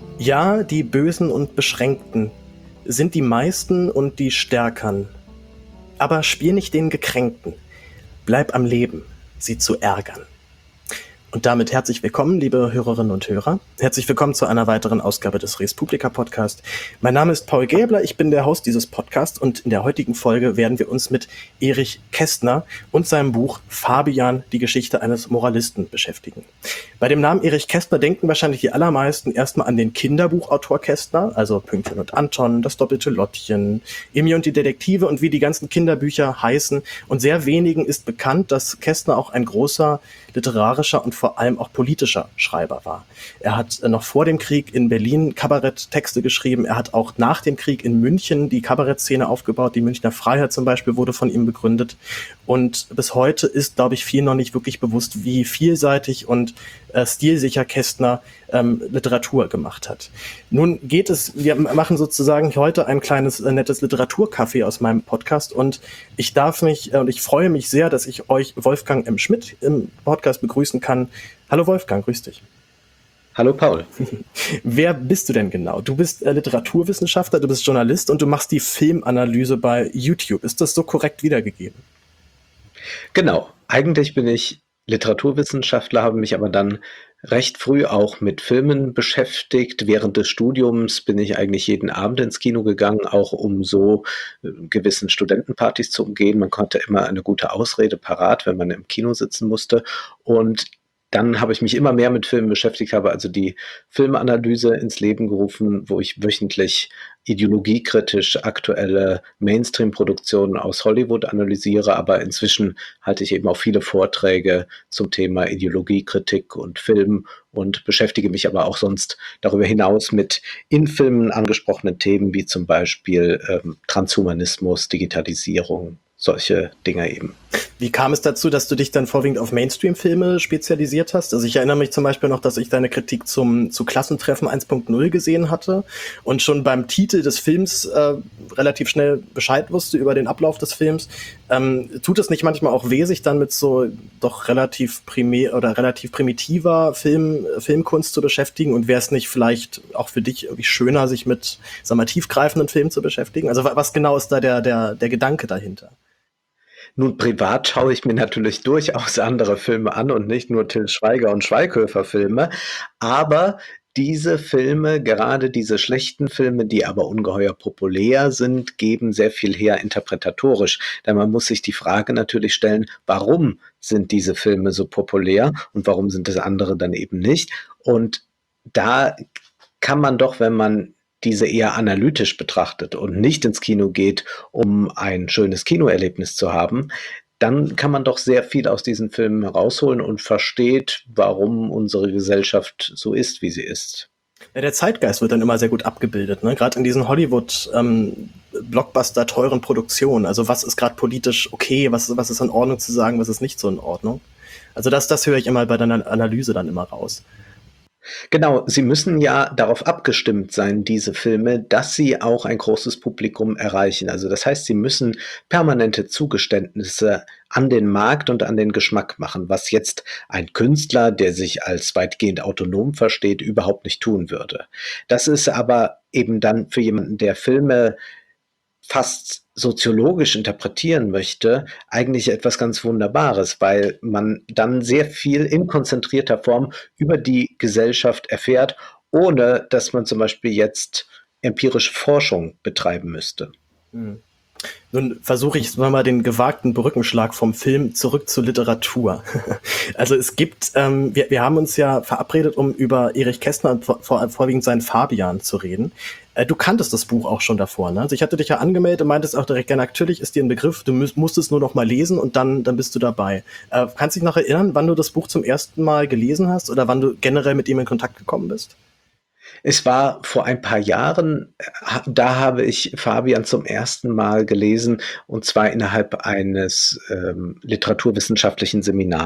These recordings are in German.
Ja, die Bösen und Beschränkten sind die Meisten und die Stärkern. Aber spiel nicht den Gekränkten. Bleib am Leben, sie zu ärgern. Und damit herzlich willkommen, liebe Hörerinnen und Hörer. Herzlich willkommen zu einer weiteren Ausgabe des Res Publica Podcast. Mein Name ist Paul Gäbler, ich bin der Host dieses Podcasts und in der heutigen Folge werden wir uns mit Erich Kästner und seinem Buch Fabian, die Geschichte eines Moralisten beschäftigen. Bei dem Namen Erich Kästner denken wahrscheinlich die allermeisten erstmal an den Kinderbuchautor Kästner, also Pünktchen und Anton, das doppelte Lottchen, Emmy und die Detektive und wie die ganzen Kinderbücher heißen. Und sehr wenigen ist bekannt, dass Kästner auch ein großer literarischer und vor allem auch politischer Schreiber war. Er hat noch vor dem Krieg in Berlin Kabaretttexte geschrieben. Er hat auch nach dem Krieg in München die Kabarettszene aufgebaut. Die Münchner Freiheit zum Beispiel wurde von ihm begründet. Und bis heute ist, glaube ich, vielen noch nicht wirklich bewusst, wie vielseitig und stilsicher Kästner Literatur gemacht hat. Nun wir machen sozusagen heute ein kleines nettes Literaturcafé aus meinem Podcast und ich freue mich sehr, dass ich euch Wolfgang M. Schmidt im Podcast begrüßen kann. Hallo Wolfgang, grüß dich. Hallo Paul. Wer bist du denn genau? Du bist Literaturwissenschaftler, du bist Journalist und du machst die Filmanalyse bei YouTube. Ist das so korrekt wiedergegeben? Genau, eigentlich bin ich Literaturwissenschaftler, habe mich aber dann recht früh auch mit Filmen beschäftigt. Während des Studiums bin ich eigentlich jeden Abend ins Kino gegangen, auch um so gewissen Studentenpartys zu umgehen. Man konnte immer eine gute Ausrede parat, wenn man im Kino sitzen musste. Und dann habe ich mich immer mehr mit Filmen beschäftigt, habe also die Filmanalyse ins Leben gerufen, wo ich wöchentlich ideologiekritisch aktuelle Mainstream-Produktionen aus Hollywood analysiere, aber inzwischen halte ich eben auch viele Vorträge zum Thema Ideologiekritik und Film und beschäftige mich aber auch sonst darüber hinaus mit in Filmen angesprochenen Themen wie zum Beispiel Transhumanismus, Digitalisierung, solche Dinge eben. Wie kam es dazu, dass du dich dann vorwiegend auf Mainstream-Filme spezialisiert hast? Also ich erinnere mich zum Beispiel noch, dass ich deine Kritik zu Klassentreffen 1.0 gesehen hatte und schon beim Titel des Films relativ schnell Bescheid wusste über den Ablauf des Films. Tut es nicht manchmal auch weh, sich dann mit so doch relativ primitiver Filmkunst zu beschäftigen? Und wäre es nicht vielleicht auch für dich irgendwie schöner, sich mit, sagen wir, tiefgreifenden Filmen zu beschäftigen? Also was genau ist da der Gedanke dahinter? Nun, privat schaue ich mir natürlich durchaus andere Filme an und nicht nur Til Schweiger und Schweighöfer-Filme. Aber diese Filme, gerade diese schlechten Filme, die aber ungeheuer populär sind, geben sehr viel her interpretatorisch. Denn man muss sich die Frage natürlich stellen, warum sind diese Filme so populär und warum sind es andere dann eben nicht? Und da kann man doch, wenn man diese eher analytisch betrachtet und nicht ins Kino geht, um ein schönes Kinoerlebnis zu haben, dann kann man doch sehr viel aus diesen Filmen herausholen und versteht, warum unsere Gesellschaft so ist, wie sie ist. Ja, der Zeitgeist wird dann immer sehr gut abgebildet, ne? Gerade in diesen Hollywood Blockbuster teuren Produktionen. Also was ist gerade politisch okay, was ist in Ordnung zu sagen, was ist nicht so in Ordnung. Also das höre ich immer bei deiner Analyse dann immer raus. Genau, sie müssen ja darauf abgestimmt sein, diese Filme, dass sie auch ein großes Publikum erreichen. Also das heißt, sie müssen permanente Zugeständnisse an den Markt und an den Geschmack machen, was jetzt ein Künstler, der sich als weitgehend autonom versteht, überhaupt nicht tun würde. Das ist aber eben dann für jemanden, der Filme fast soziologisch interpretieren möchte, eigentlich etwas ganz Wunderbares, weil man dann sehr viel in konzentrierter Form über die Gesellschaft erfährt, ohne dass man zum Beispiel jetzt empirische Forschung betreiben müsste. Hm. Nun versuche ich mal den gewagten Brückenschlag vom Film zurück zur Literatur. Also es gibt, wir haben uns ja verabredet, um über Erich Kästner und vorwiegend seinen Fabian zu reden. Du kanntest das Buch auch schon davor, ne? Also ich hatte dich ja angemeldet und meintest auch direkt, ja, natürlich ist dir ein Begriff, du musst es nur noch mal lesen und dann bist du dabei. Kannst du dich noch erinnern, wann du das Buch zum ersten Mal gelesen hast oder wann du generell mit ihm in Kontakt gekommen bist? Es war vor ein paar Jahren, da habe ich Fabian zum ersten Mal gelesen, und zwar innerhalb eines literaturwissenschaftlichen Seminars.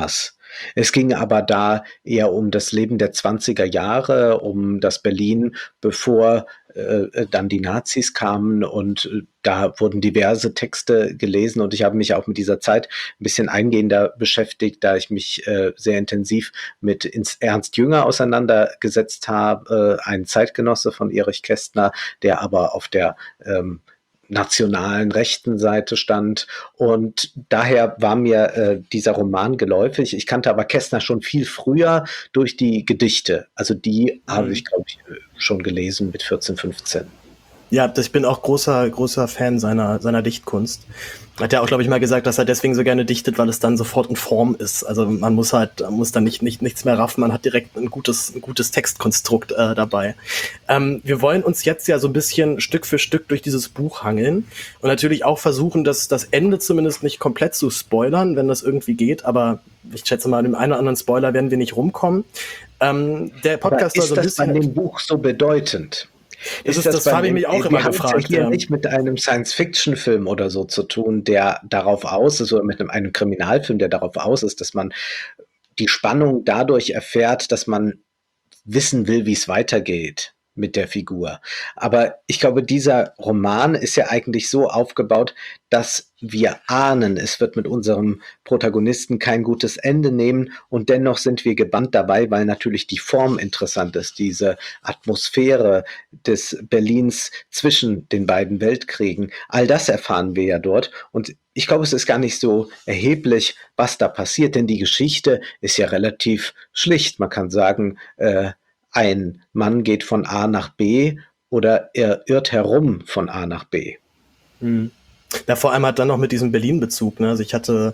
Es ging aber da eher um das Leben der 20er Jahre, um das Berlin, bevor dann die Nazis kamen, und da wurden diverse Texte gelesen, und ich habe mich auch mit dieser Zeit ein bisschen eingehender beschäftigt, da ich mich sehr intensiv mit Ernst Jünger auseinandergesetzt habe, ein Zeitgenosse von Erich Kästner, der aber auf der nationalen rechten Seite stand, und daher war mir dieser Roman geläufig. Ich kannte aber Kästner schon viel früher durch die Gedichte. Also die habe ich, Mhm. glaube ich, schon gelesen mit 14, 15. Ja, ich bin auch großer Fan seiner Dichtkunst. Hat ja auch, glaube ich, mal gesagt, dass er deswegen so gerne dichtet, weil es dann sofort in Form ist. Also man muss dann nichts mehr raffen, man hat direkt ein gutes Textkonstrukt dabei. Wir wollen uns jetzt ja so ein bisschen Stück für Stück durch dieses Buch hangeln und natürlich auch versuchen, das Ende zumindest nicht komplett zu spoilern, wenn das irgendwie geht, aber ich schätze mal, dem einen oder anderen Spoiler werden wir nicht rumkommen. Der Aber Podcast soll so ist ein das bei bisschen. dem Buch so bedeutend? Ist das Das bei habe ich dem, mich auch immer wir haben es ja gefragt. hier nicht mit einem Science-Fiction-Film oder so zu tun, der darauf aus ist, oder mit einem Kriminalfilm, der darauf aus ist, dass man die Spannung dadurch erfährt, dass man wissen will, wie es weitergeht mit der Figur. Aber ich glaube, dieser Roman ist ja eigentlich so aufgebaut, dass wir ahnen, es wird mit unserem Protagonisten kein gutes Ende nehmen, und dennoch sind wir gebannt dabei, weil natürlich die Form interessant ist, diese Atmosphäre des Berlins zwischen den beiden Weltkriegen. All das erfahren wir ja dort, und ich glaube, es ist gar nicht so erheblich, was da passiert, denn die Geschichte ist ja relativ schlicht. Man kann sagen, ein Mann geht von A nach B, oder er irrt herum von A nach B. Mhm. Ja, vor allem hat dann noch mit diesem Berlin-Bezug. Ne? Also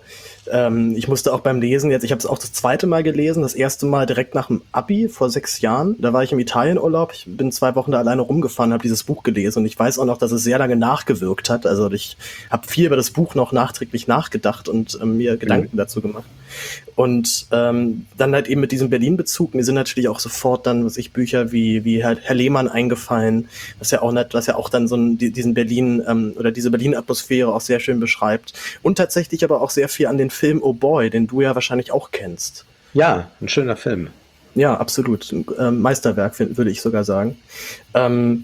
ich musste auch beim Lesen jetzt, ich habe es auch das zweite Mal gelesen, das erste Mal direkt nach dem Abi vor 6 Jahren. Da war ich im Italienurlaub, ich bin 2 Wochen da alleine rumgefahren, habe dieses Buch gelesen und ich weiß auch noch, dass es sehr lange nachgewirkt hat. Also ich habe viel über das Buch noch nachträglich nachgedacht und mir Mhm. Gedanken dazu gemacht. Und dann halt eben mit diesem Berlin-Bezug, mir sind natürlich auch sofort dann, Bücher wie Herr Lehmann eingefallen, was ja auch dann diesen Berlin oder diese Berlin-Atmosphäre auch sehr schön beschreibt. Und tatsächlich aber auch sehr viel an den Film Oh Boy, den du ja wahrscheinlich auch kennst. Ja, ein schöner Film. Ja, absolut. Meisterwerk, würde ich sogar sagen. Ähm,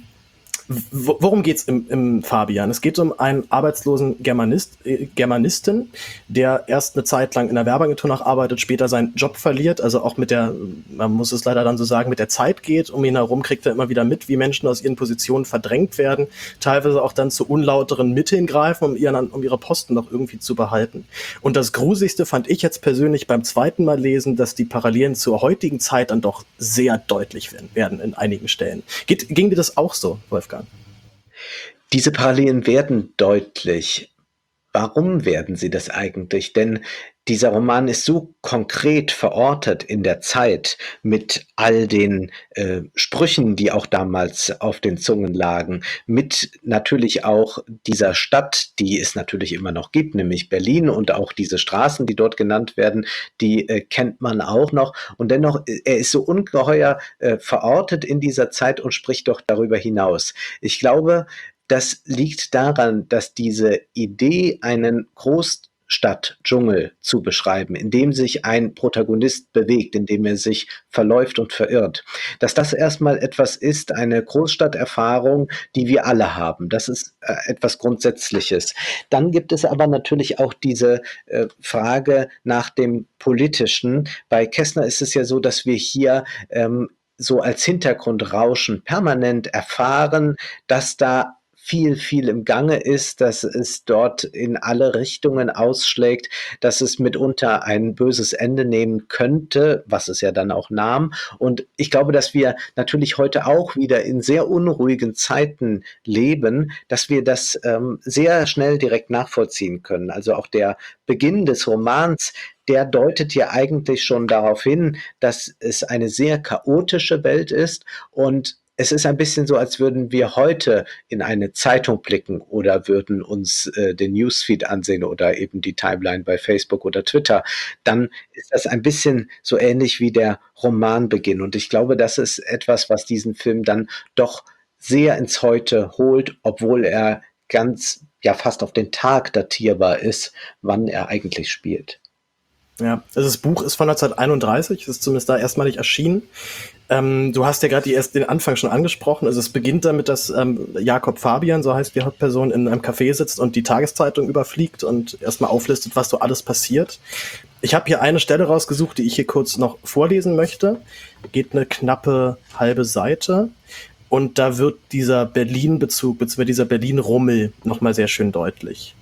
Worum geht's im Fabian? Es geht um einen arbeitslosen Germanisten, der erst eine Zeit lang in der Werbeagentur noch arbeitet, später seinen Job verliert, also auch man muss es leider dann so sagen, mit der Zeit geht. Um ihn herum kriegt er immer wieder mit, wie Menschen aus ihren Positionen verdrängt werden, teilweise auch dann zu unlauteren Mitteln greifen, um ihre Posten noch irgendwie zu behalten. Und das Gruseligste fand ich jetzt persönlich beim zweiten Mal lesen, dass die Parallelen zur heutigen Zeit dann doch sehr deutlich werden in einigen Stellen. Ging dir das auch so, Wolfgang? Diese Parallelen werden deutlich. Warum werden sie das eigentlich? Denn dieser Roman ist so konkret verortet in der Zeit mit all den Sprüchen, die auch damals auf den Zungen lagen, mit natürlich auch dieser Stadt, die es natürlich immer noch gibt, nämlich Berlin, und auch diese Straßen, die dort genannt werden, die kennt man auch noch. Und dennoch, er ist so ungeheuer verortet in dieser Zeit und spricht doch darüber hinaus. Ich glaube, das liegt daran, dass diese Idee, einen Großstadtdschungel zu beschreiben, in dem sich ein Protagonist bewegt, in dem er sich verläuft und verirrt, dass das erstmal etwas ist, eine Großstadterfahrung, die wir alle haben. Das ist etwas Grundsätzliches. Dann gibt es aber natürlich auch diese Frage nach dem Politischen. Bei Kästner ist es ja so, dass wir hier so als Hintergrundrauschen permanent erfahren, dass da viel im Gange ist, dass es dort in alle Richtungen ausschlägt, dass es mitunter ein böses Ende nehmen könnte, was es ja dann auch nahm. Und ich glaube, dass wir natürlich heute auch wieder in sehr unruhigen Zeiten leben, dass wir das sehr schnell direkt nachvollziehen können. Also auch der Beginn des Romans, der deutet ja eigentlich schon darauf hin, dass es eine sehr chaotische Welt ist, und es ist ein bisschen so, als würden wir heute in eine Zeitung blicken oder würden uns den Newsfeed ansehen oder eben die Timeline bei Facebook oder Twitter. Dann ist das ein bisschen so ähnlich wie der Romanbeginn. Und ich glaube, das ist etwas, was diesen Film dann doch sehr ins Heute holt, obwohl er ganz, ja, fast auf den Tag datierbar ist, wann er eigentlich spielt. Ja, also das Buch ist von 1931, es ist zumindest da erstmalig erschienen. Du hast ja gerade erst den Anfang schon angesprochen. Also es beginnt damit, dass Jakob Fabian, so heißt die Hauptperson, in einem Café sitzt und die Tageszeitung überfliegt und erstmal auflistet, was so alles passiert. Ich habe hier eine Stelle rausgesucht, die ich hier kurz noch vorlesen möchte. Geht eine knappe halbe Seite. Und da wird dieser Berlin-Bezug, beziehungsweise dieser Berlin-Rummel nochmal sehr schön deutlich.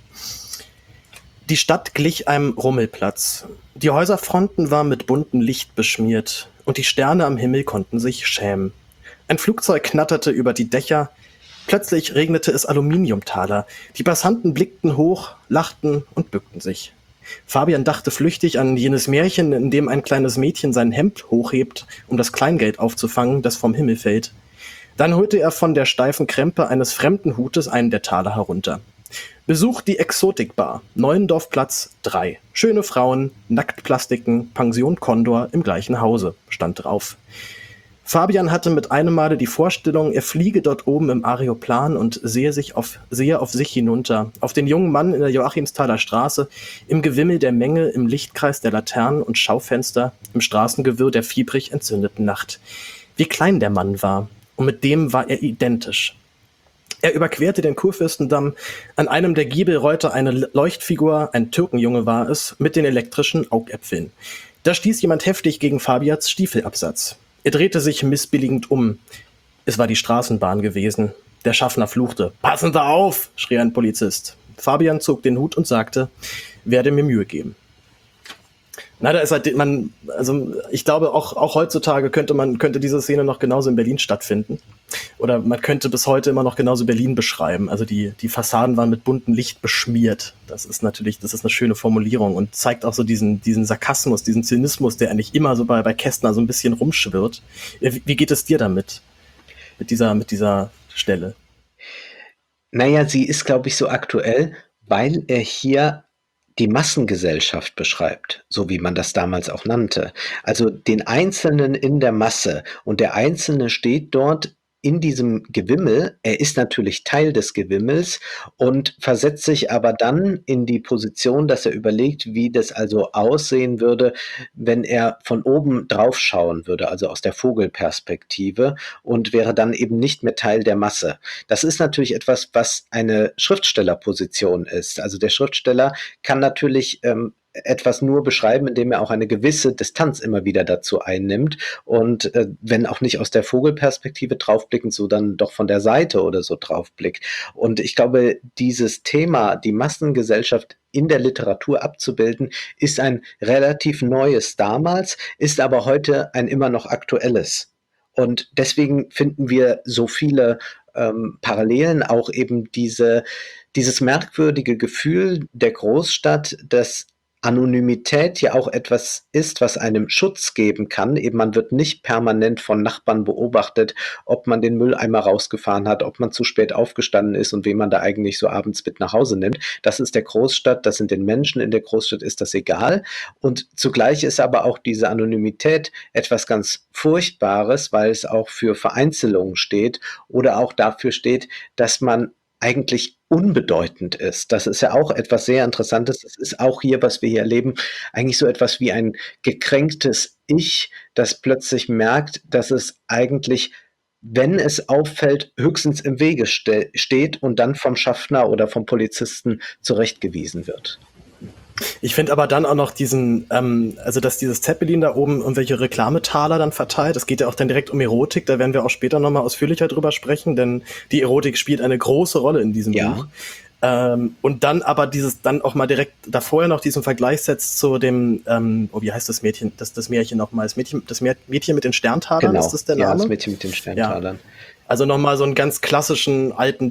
Die Stadt glich einem Rummelplatz. Die Häuserfronten waren mit buntem Licht beschmiert und die Sterne am Himmel konnten sich schämen. Ein Flugzeug knatterte über die Dächer. Plötzlich regnete es Aluminiumtaler. Die Passanten blickten hoch, lachten und bückten sich. Fabian dachte flüchtig an jenes Märchen, in dem ein kleines Mädchen sein Hemd hochhebt, um das Kleingeld aufzufangen, das vom Himmel fällt. Dann holte er von der steifen Krempe eines fremden Hutes einen der Taler herunter. Besucht die Exotikbar, Neuendorfplatz 3. Schöne Frauen, Nacktplastiken, Pension Condor im gleichen Hause, stand drauf. Fabian hatte mit einem Male die Vorstellung, er fliege dort oben im Areoplan und sehe auf sich hinunter, auf den jungen Mann in der Joachimsthaler Straße, im Gewimmel der Menge, im Lichtkreis der Laternen und Schaufenster, im Straßengewirr der fiebrig entzündeten Nacht. Wie klein der Mann war, und mit dem war er identisch. Er überquerte den Kurfürstendamm. An einem der Giebel rollte eine Leuchtfigur, ein Türkenjunge war es, mit den elektrischen Augäpfeln. Da stieß jemand heftig gegen Fabians Stiefelabsatz. Er drehte sich missbilligend um. Es war die Straßenbahn gewesen. Der Schaffner fluchte. »Passen Sie auf«, schrie ein Polizist. Fabian zog den Hut und sagte, werde mir Mühe geben. Na, da ist halt also ich glaube, auch heutzutage könnte diese Szene noch genauso in Berlin stattfinden. Oder man könnte bis heute immer noch genauso Berlin beschreiben. Also die Fassaden waren mit buntem Licht beschmiert. Das ist eine schöne Formulierung und zeigt auch so diesen Sarkasmus, diesen Zynismus, der eigentlich immer so bei Kästner so ein bisschen rumschwirrt. Wie geht es dir damit? Mit dieser Stelle? Naja, sie ist, glaube ich, so aktuell, weil er hier die Massengesellschaft beschreibt, so wie man das damals auch nannte. Also den Einzelnen in der Masse. Und der Einzelne steht dort in diesem Gewimmel. Er ist natürlich Teil des Gewimmels und versetzt sich aber dann in die Position, dass er überlegt, wie das also aussehen würde, wenn er von oben drauf schauen würde, also aus der Vogelperspektive, und wäre dann eben nicht mehr Teil der Masse. Das ist natürlich etwas, was eine Schriftstellerposition ist. Also der Schriftsteller kann natürlich etwas nur beschreiben, indem er auch eine gewisse Distanz immer wieder dazu einnimmt und wenn auch nicht aus der Vogelperspektive draufblickend, so dann doch von der Seite oder so draufblickt. Und ich glaube, dieses Thema, die Massengesellschaft in der Literatur abzubilden, ist ein relativ neues damals, ist aber heute ein immer noch aktuelles. Und deswegen finden wir so viele Parallelen, auch eben dieses merkwürdige Gefühl der Großstadt, dass Anonymität ja auch etwas ist, was einem Schutz geben kann. Eben man wird nicht permanent von Nachbarn beobachtet, ob man den Mülleimer rausgefahren hat, ob man zu spät aufgestanden ist und wen man da eigentlich so abends mit nach Hause nimmt. Das ist der Großstadt, das sind den Menschen in der Großstadt, ist das egal. Und zugleich ist aber auch diese Anonymität etwas ganz Furchtbares, weil es auch für Vereinzelung steht oder auch dafür steht, dass man eigentlich unbedeutend ist. Das ist ja auch etwas sehr Interessantes. Das ist auch hier, was wir hier erleben, eigentlich so etwas wie ein gekränktes Ich, das plötzlich merkt, dass es eigentlich, wenn es auffällt, höchstens im Wege steht und dann vom Schaffner oder vom Polizisten zurechtgewiesen wird. Ich finde aber dann auch noch also dass dieses Zeppelin da oben irgendwelche Reklametaler dann verteilt. Es geht ja auch dann direkt um Erotik, da werden wir auch später nochmal ausführlicher drüber sprechen, denn die Erotik spielt eine große Rolle in diesem Buch. Und dann aber dann auch mal direkt davor noch diesen Vergleich setzt zu dem, wie heißt das Mädchen, das Märchen nochmal, das Mädchen mit den Sterntalern, Genau. Ist das der Name? Ja, das Mädchen mit den Sterntalern. Ja. Also nochmal so einen ganz klassischen alte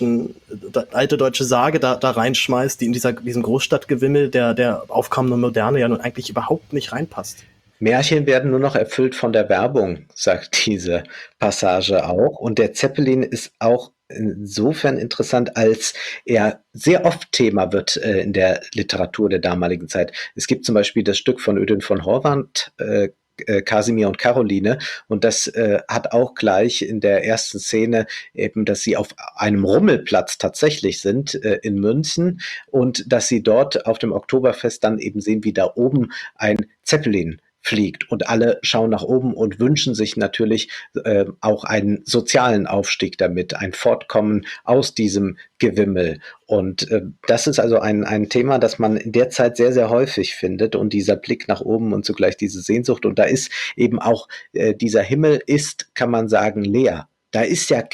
deutsche Sage da reinschmeißt, die in diesem Großstadtgewimmel der aufkommenden Moderne ja nun eigentlich überhaupt nicht reinpasst. Märchen werden nur noch erfüllt von der Werbung, sagt diese Passage auch. Und der Zeppelin ist auch insofern interessant, als er sehr oft Thema wird in der Literatur der damaligen Zeit. Es gibt zum Beispiel das Stück von Ödön von Horvath, Kasimir und Caroline. Und das hat auch gleich in der ersten Szene eben, dass sie auf einem Rummelplatz tatsächlich sind in München und dass sie dort auf dem Oktoberfest dann eben sehen, wie da oben ein Zeppelin fliegt und alle schauen nach oben und wünschen sich natürlich auch einen sozialen Aufstieg damit, ein Fortkommen aus diesem Gewimmel. Und das ist also ein Thema, das man in der Zeit sehr, sehr häufig findet und dieser Blick nach oben und zugleich diese Sehnsucht. Und da ist eben auch dieser Himmel ist, kann man sagen, leer. Da ist ja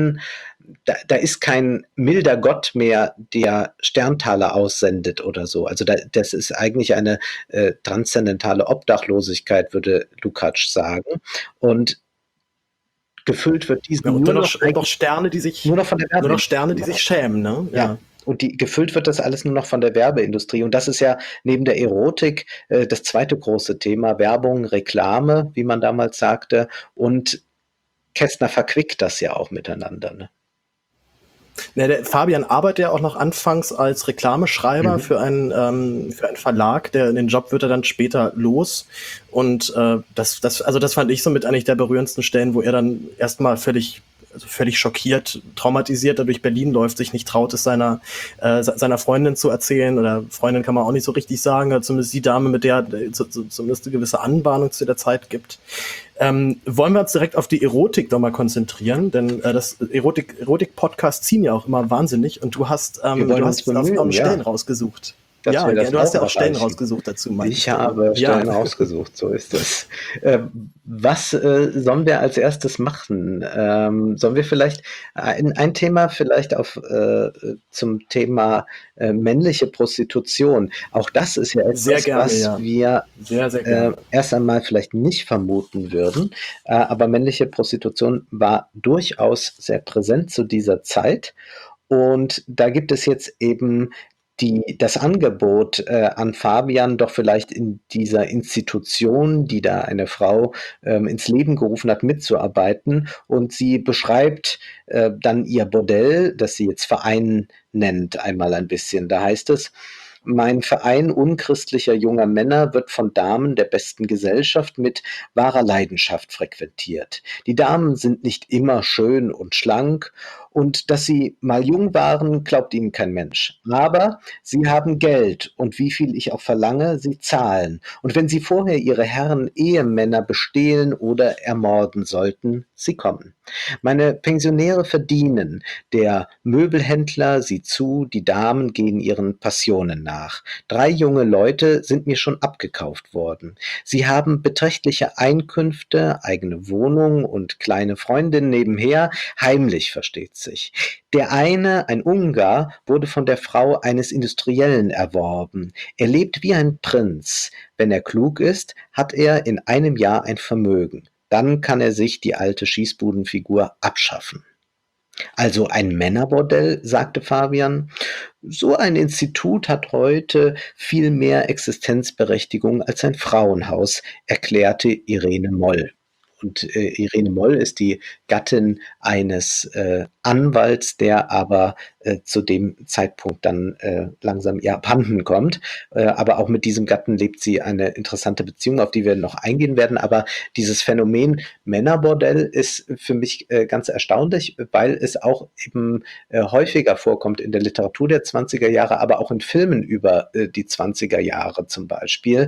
da ist kein milder Gott mehr, der Sterntaler aussendet oder so. Also das ist eigentlich eine transzendentale Obdachlosigkeit, würde Lukács sagen. Und gefüllt wird diesen und noch Sterne, die sich nur noch von der nur noch Sterne, die sich schämen, ne? Ja. Und gefüllt wird das alles nur noch von der Werbeindustrie. Und das ist ja neben der Erotik das zweite große Thema. Werbung, Reklame, wie man damals sagte. Und Kästner verquickt das ja auch miteinander. Ne? Ja, der Fabian arbeitet ja auch noch anfangs als Reklameschreiber für einen Verlag. Den Job wird er dann später los. Und das fand ich somit eigentlich der berührendsten Stellen, wo er dann erstmal völlig schockiert, traumatisiert, da durch Berlin läuft, sich nicht traut, es seiner Freundin zu erzählen, oder Freundin kann man auch nicht so richtig sagen, oder zumindest die Dame, mit der zumindest eine gewisse Anbahnung zu der Zeit gibt. Wollen wir uns direkt auf die Erotik doch mal konzentrieren, denn das Erotik-Podcasts ziehen ja auch immer wahnsinnig, und du hast auch Stellen rausgesucht. Du hast ja auch Stellen rausgesucht dazu. Ich habe Stellen rausgesucht, so ist es. Was sollen wir als erstes machen? Sollen wir vielleicht ein Thema vielleicht zum Thema männliche Prostitution? Auch das ist ja etwas, was wir erst einmal vielleicht nicht vermuten würden. Aber männliche Prostitution war durchaus sehr präsent zu dieser Zeit. Und da gibt es jetzt eben das Angebot an Fabian, doch vielleicht in dieser Institution, die da eine Frau ins Leben gerufen hat, mitzuarbeiten. Und sie beschreibt dann ihr Bordell, das sie jetzt Verein nennt, einmal ein bisschen. Da heißt es: Mein Verein unchristlicher junger Männer wird von Damen der besten Gesellschaft mit wahrer Leidenschaft frequentiert. Die Damen sind nicht immer schön und schlank, und dass sie mal jung waren, glaubt ihnen kein Mensch. Aber sie haben Geld, und wie viel ich auch verlange, sie zahlen. Und wenn sie vorher ihre Herren Ehemänner bestehlen oder ermorden sollten, sie kommen. Meine Pensionäre verdienen, der Möbelhändler sieht zu, die Damen gehen ihren Passionen nach. 3 junge Leute sind mir schon abgekauft worden. Sie haben beträchtliche Einkünfte, eigene Wohnung und kleine Freundin nebenher, heimlich versteht sich. Der eine, ein Ungar, wurde von der Frau eines Industriellen erworben. Er lebt wie ein Prinz. Wenn er klug ist, hat er in einem Jahr ein Vermögen. Dann kann er sich die alte Schießbudenfigur abschaffen. Also ein Männerbordell, sagte Fabian. So ein Institut hat heute viel mehr Existenzberechtigung als ein Frauenhaus, erklärte Irene Moll. Und Irene Moll ist die Gattin eines Anwalts, der aber zu dem Zeitpunkt dann langsam ihr abhanden kommt. Aber auch mit diesem Gatten lebt sie eine interessante Beziehung, auf die wir noch eingehen werden. Aber dieses Phänomen Männerbordell ist für mich ganz erstaunlich, weil es auch eben häufiger vorkommt in der Literatur der 20er Jahre, aber auch in Filmen über die 20er Jahre zum Beispiel.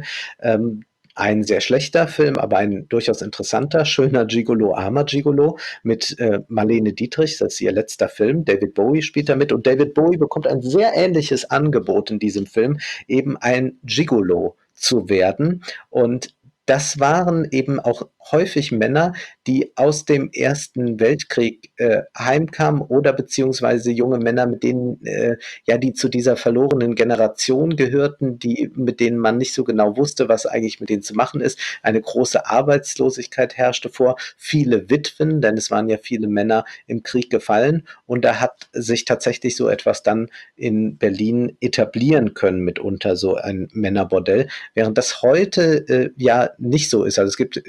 Ein sehr schlechter Film, aber ein durchaus interessanter, schöner Gigolo, armer Gigolo mit Marlene Dietrich, das ist ihr letzter Film. David Bowie spielt da mit, und David Bowie bekommt ein sehr ähnliches Angebot in diesem Film, eben ein Gigolo zu werden. Und das waren eben auch häufig Männer, die aus dem Ersten Weltkrieg heimkamen, oder beziehungsweise junge Männer, mit denen die zu dieser verlorenen Generation gehörten, mit denen man nicht so genau wusste, was eigentlich mit denen zu machen ist. Eine große Arbeitslosigkeit herrschte vor, viele Witwen, denn es waren ja viele Männer im Krieg gefallen, und da hat sich tatsächlich so etwas dann in Berlin etablieren können, mitunter so ein Männerbordell, während das heute nicht so ist. Also es gibt ja sehr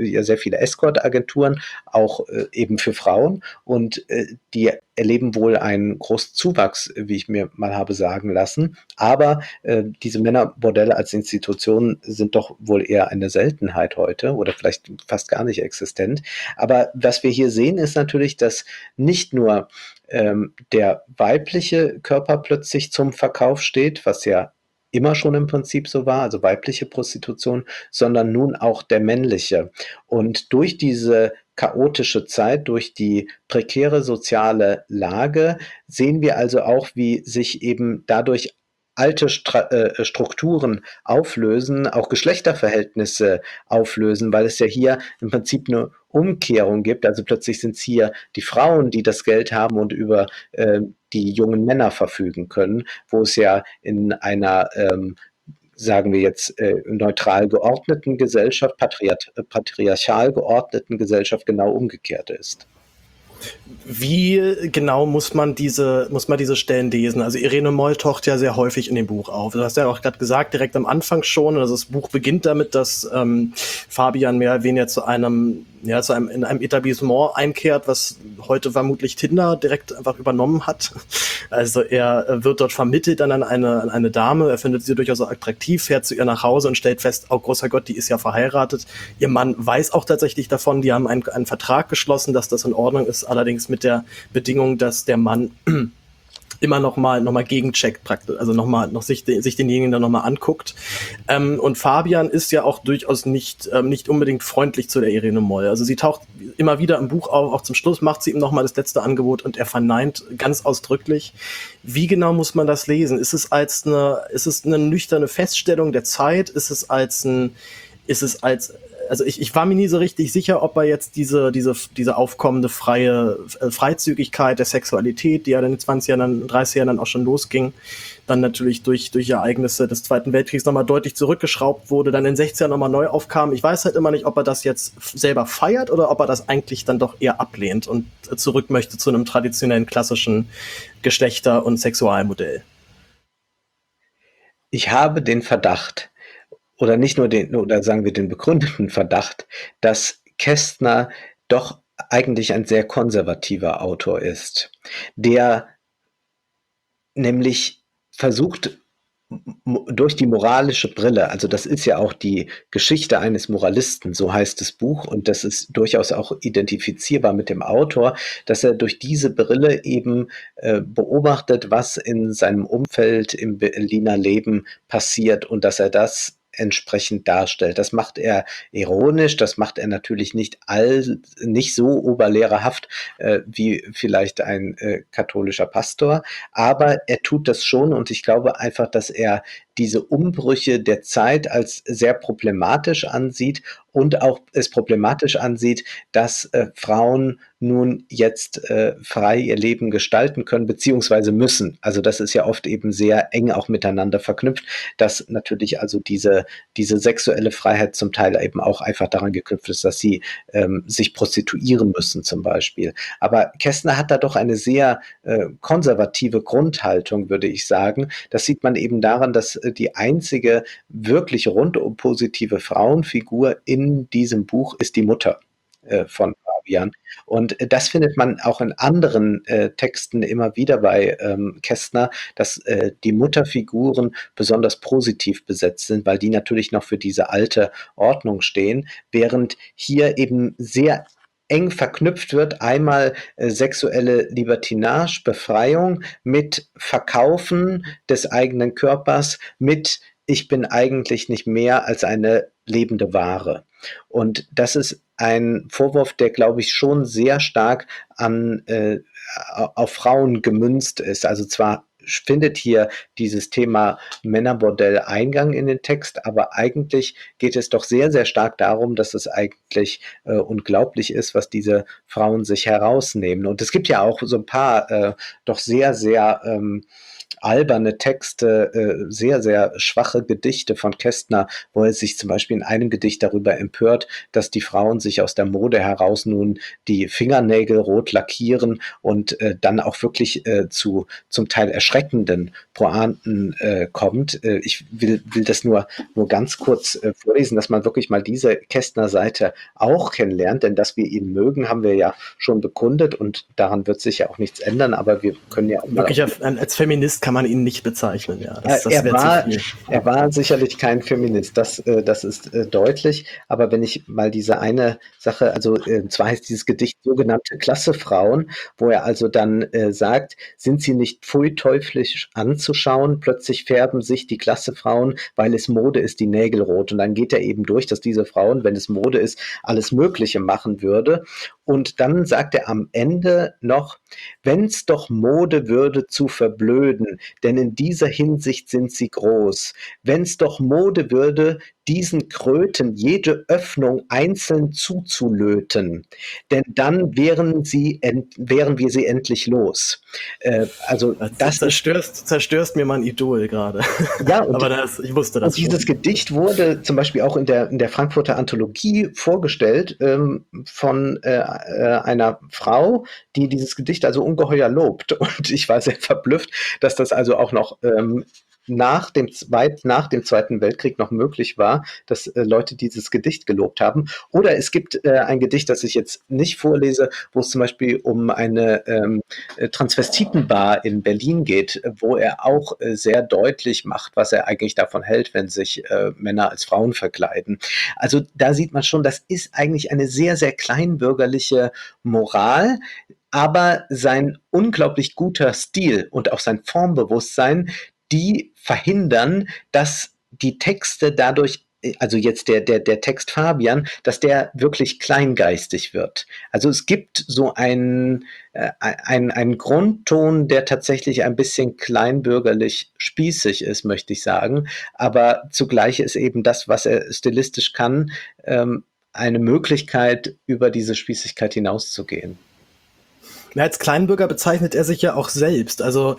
viele Escort-Agenturen, auch eben für Frauen. Und die erleben wohl einen großen Zuwachs, wie ich mir mal habe sagen lassen. Aber diese Männerbordelle als Institution sind doch wohl eher eine Seltenheit heute oder vielleicht fast gar nicht existent. Aber was wir hier sehen, ist natürlich, dass nicht nur der weibliche Körper plötzlich zum Verkauf steht, was ja immer schon im Prinzip so war, also weibliche Prostitution, sondern nun auch der männliche. Und durch diese chaotische Zeit, durch die prekäre soziale Lage sehen wir also auch, wie sich eben dadurch alte Strukturen auflösen, auch Geschlechterverhältnisse auflösen, weil es ja hier im Prinzip eine Umkehrung gibt. Also plötzlich sind es hier die Frauen, die das Geld haben und über die jungen Männer verfügen können, wo es ja in einer sagen wir jetzt, neutral geordneten Gesellschaft, patriarchal geordneten Gesellschaft genau umgekehrt ist. Wie genau muss man diese Stellen lesen? Also Irene Moll taucht ja sehr häufig in dem Buch auf. Du hast ja auch gerade gesagt, direkt am Anfang schon, also das Buch beginnt damit, dass Fabian mehr oder weniger in einem Etablissement einkehrt, was heute vermutlich Tinder direkt einfach übernommen hat. Also er wird dort vermittelt an eine Dame, er findet sie durchaus attraktiv, fährt zu ihr nach Hause und stellt fest, oh großer Gott, die ist ja verheiratet. Ihr Mann weiß auch tatsächlich davon, die haben einen Vertrag geschlossen, dass das in Ordnung ist, allerdings mit der Bedingung, dass der Mann immer noch mal gegencheckt praktisch, also sich denjenigen dann noch mal anguckt. Und Fabian ist ja auch durchaus nicht unbedingt freundlich zu der Irene Moll. Also sie taucht immer wieder im Buch auf, auch zum Schluss macht sie ihm noch mal das letzte Angebot und er verneint ganz ausdrücklich. Wie genau muss man das lesen? Ist es eine nüchterne Feststellung der Zeit? Also ich war mir nie so richtig sicher, ob er jetzt diese aufkommende Freizügigkeit der Sexualität, die ja in den 20ern, 30ern dann auch schon losging, dann natürlich durch Ereignisse des Zweiten Weltkriegs nochmal deutlich zurückgeschraubt wurde, dann in den 60ern nochmal neu aufkam. Ich weiß halt immer nicht, ob er das jetzt selber feiert oder ob er das eigentlich dann doch eher ablehnt und zurück möchte zu einem traditionellen klassischen Geschlechter- und Sexualmodell. Ich habe den Verdacht, oder nicht nur oder sagen wir den begründeten Verdacht, dass Kästner doch eigentlich ein sehr konservativer Autor ist, der nämlich versucht, durch die moralische Brille, also das ist ja auch die Geschichte eines Moralisten, so heißt das Buch, und das ist durchaus auch identifizierbar mit dem Autor, dass er durch diese Brille eben beobachtet, was in seinem Umfeld im Berliner Leben passiert und dass er das entsprechend darstellt. Das macht er ironisch, das macht er natürlich nicht so oberlehrerhaft wie vielleicht ein katholischer Pastor, aber er tut das schon und ich glaube einfach, dass er diese Umbrüche der Zeit als sehr problematisch ansieht und auch es problematisch ansieht, dass Frauen nun jetzt frei ihr Leben gestalten können, beziehungsweise müssen. Also das ist ja oft eben sehr eng auch miteinander verknüpft, dass natürlich also diese sexuelle Freiheit zum Teil eben auch einfach daran geknüpft ist, dass sie sich prostituieren müssen zum Beispiel. Aber Kästner hat da doch eine sehr konservative Grundhaltung, würde ich sagen. Das sieht man eben daran, dass die einzige wirklich rundum positive Frauenfigur in diesem Buch ist die Mutter von Fabian. Und das findet man auch in anderen Texten immer wieder bei Kästner, dass die Mutterfiguren besonders positiv besetzt sind, weil die natürlich noch für diese alte Ordnung stehen, während hier eben sehr eng verknüpft wird, einmal sexuelle Libertinage, Befreiung mit Verkaufen des eigenen Körpers, mit ich bin eigentlich nicht mehr als eine lebende Ware. Und das ist ein Vorwurf, der, glaube ich, schon sehr stark auf Frauen gemünzt ist. Also zwar findet hier dieses Thema Männerbordell Eingang in den Text, aber eigentlich geht es doch sehr, sehr stark darum, dass es eigentlich unglaublich ist, was diese Frauen sich herausnehmen. Und es gibt ja auch so ein paar doch sehr, sehr alberne Texte, sehr, sehr schwache Gedichte von Kästner, wo er sich zum Beispiel in einem Gedicht darüber empört, dass die Frauen sich aus der Mode heraus nun die Fingernägel rot lackieren und dann auch wirklich zu zum Teil erschreckenden Pointen kommt. Ich will das nur ganz kurz vorlesen, dass man wirklich mal diese Kästner-Seite auch kennenlernt, denn dass wir ihn mögen, haben wir ja schon bekundet und daran wird sich ja auch nichts ändern, aber wir können ja auch mal... Wirklich, als Feminist kann man ihn nicht bezeichnen, ja. Er war sicherlich kein Feminist, das ist deutlich, aber wenn ich mal diese eine Sache, also zwar heißt dieses Gedicht sogenannte Klassefrauen, wo er also dann sagt, sind sie nicht pfui teuflisch anzuschauen, plötzlich färben sich die Klassefrauen, weil es Mode ist, die Nägel rot. Und dann geht er eben durch, dass diese Frauen, wenn es Mode ist, alles Mögliche machen würde. Und dann sagt er am Ende noch, wenn's doch Mode würde zu verblöden, denn in dieser Hinsicht sind sie groß. Wenn's doch Mode würde, diesen Kröten jede Öffnung einzeln zuzulöten, denn dann wären wir sie endlich los. Also das zerstörst mir mein Idol gerade. Ja, aber ich wusste das. Und dieses Gedicht wurde zum Beispiel auch in der Frankfurter Anthologie vorgestellt von einer Frau, die dieses Gedicht also ungeheuer lobt. Und ich war sehr verblüfft, dass das also auch noch nach dem Zweiten Weltkrieg noch möglich war, dass Leute dieses Gedicht gelobt haben. Oder es gibt ein Gedicht, das ich jetzt nicht vorlese, wo es zum Beispiel um eine Transvestitenbar in Berlin geht, wo er auch sehr deutlich macht, was er eigentlich davon hält, wenn sich Männer als Frauen verkleiden. Also da sieht man schon, das ist eigentlich eine sehr, sehr kleinbürgerliche Moral, aber sein unglaublich guter Stil und auch sein Formbewusstsein, die verhindern, dass die Texte dadurch, also jetzt der Text Fabian, dass der wirklich kleingeistig wird. Also es gibt so einen Grundton, der tatsächlich ein bisschen kleinbürgerlich spießig ist, möchte ich sagen, aber zugleich ist eben das, was er stilistisch kann, eine Möglichkeit, über diese Spießigkeit hinauszugehen. Als Kleinbürger bezeichnet er sich ja auch selbst. Also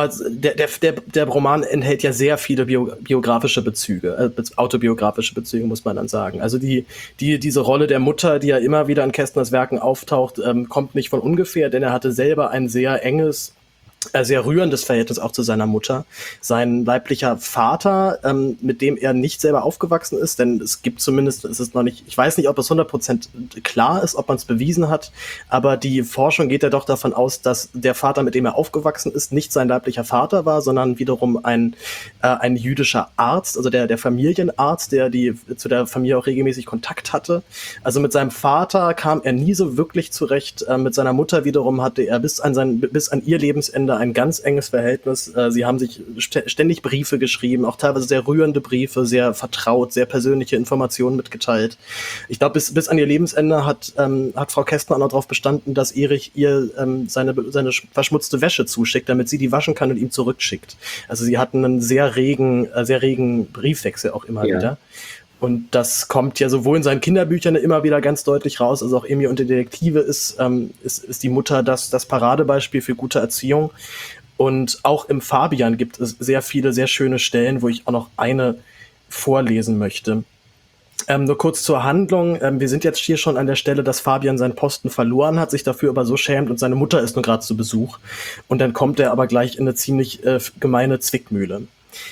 der Roman enthält ja sehr viele biografische Bezüge, autobiografische Bezüge, muss man dann sagen. Also diese Rolle der Mutter, die ja immer wieder in Kästners Werken auftaucht, kommt nicht von ungefähr, denn er hatte selber ein sehr enges, sehr rührendes Verhältnis auch zu seiner Mutter. Sein leiblicher Vater, mit dem er nicht selber aufgewachsen ist, denn es gibt zumindest, es ist noch nicht, ich weiß nicht, ob es 100% klar ist, ob man es bewiesen hat, aber die Forschung geht ja doch davon aus, dass der Vater, mit dem er aufgewachsen ist, nicht sein leiblicher Vater war, sondern wiederum ein jüdischer Arzt, also der Familienarzt, der zu der Familie auch regelmäßig Kontakt hatte. Also mit seinem Vater kam er nie so wirklich zurecht. Mit seiner Mutter wiederum hatte er bis an ihr Lebensende ein ganz enges Verhältnis. Sie haben sich ständig Briefe geschrieben, auch teilweise sehr rührende Briefe, sehr vertraut, sehr persönliche Informationen mitgeteilt. Ich glaube, bis an ihr Lebensende hat Frau Kästner auch noch darauf bestanden, dass Erich ihr seine verschmutzte Wäsche zuschickt, damit sie die waschen kann und ihm zurückschickt. Also sie hatten einen sehr regen Briefwechsel auch immer wieder. Und das kommt ja sowohl in seinen Kinderbüchern immer wieder ganz deutlich raus, also auch Emil und die Detektive ist die Mutter das Paradebeispiel für gute Erziehung. Und auch im Fabian gibt es sehr viele, sehr schöne Stellen, wo ich auch noch eine vorlesen möchte. Nur kurz zur Handlung. Wir sind jetzt hier schon an der Stelle, dass Fabian seinen Posten verloren hat, sich dafür aber so schämt und seine Mutter ist nur gerade zu Besuch. Und dann kommt er aber gleich in eine ziemlich gemeine Zwickmühle.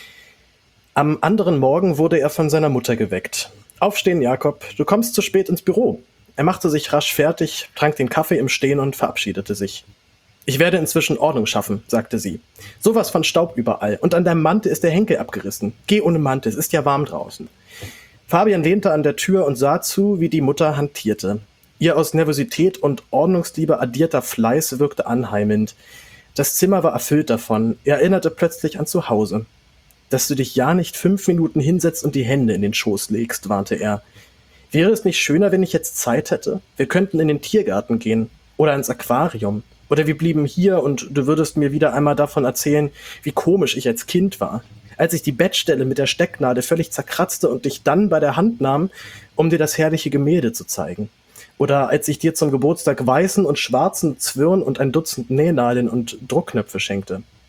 Am anderen Morgen wurde er von seiner Mutter geweckt. Aufstehen, Jakob, du kommst zu spät ins Büro. Er machte sich rasch fertig, trank den Kaffee im Stehen und verabschiedete sich. Ich werde inzwischen Ordnung schaffen, sagte sie. Sowas von Staub überall und an deinem Mantel ist der Henkel abgerissen. Geh ohne Mantel, es ist ja warm draußen. Fabian lehnte an der Tür und sah zu, wie die Mutter hantierte. Ihr aus Nervosität und Ordnungsliebe addierter Fleiß wirkte anheimelnd. Das Zimmer war erfüllt davon. Er erinnerte plötzlich an zu Hause. Dass du dich ja nicht 5 Minuten hinsetzt und die Hände in den Schoß legst, warnte er. Wäre es nicht schöner, wenn ich jetzt Zeit hätte? Wir könnten in den Tiergarten gehen oder ins Aquarium. Oder wir blieben hier und du würdest mir wieder einmal davon erzählen, wie komisch ich als Kind war. Als ich die Bettstelle mit der Stecknadel völlig zerkratzte und dich dann bei der Hand nahm, um dir das herrliche Gemälde zu zeigen. Oder als ich dir zum Geburtstag weißen und schwarzen Zwirn und ein Dutzend Nähnadeln und Druckknöpfe schenkte.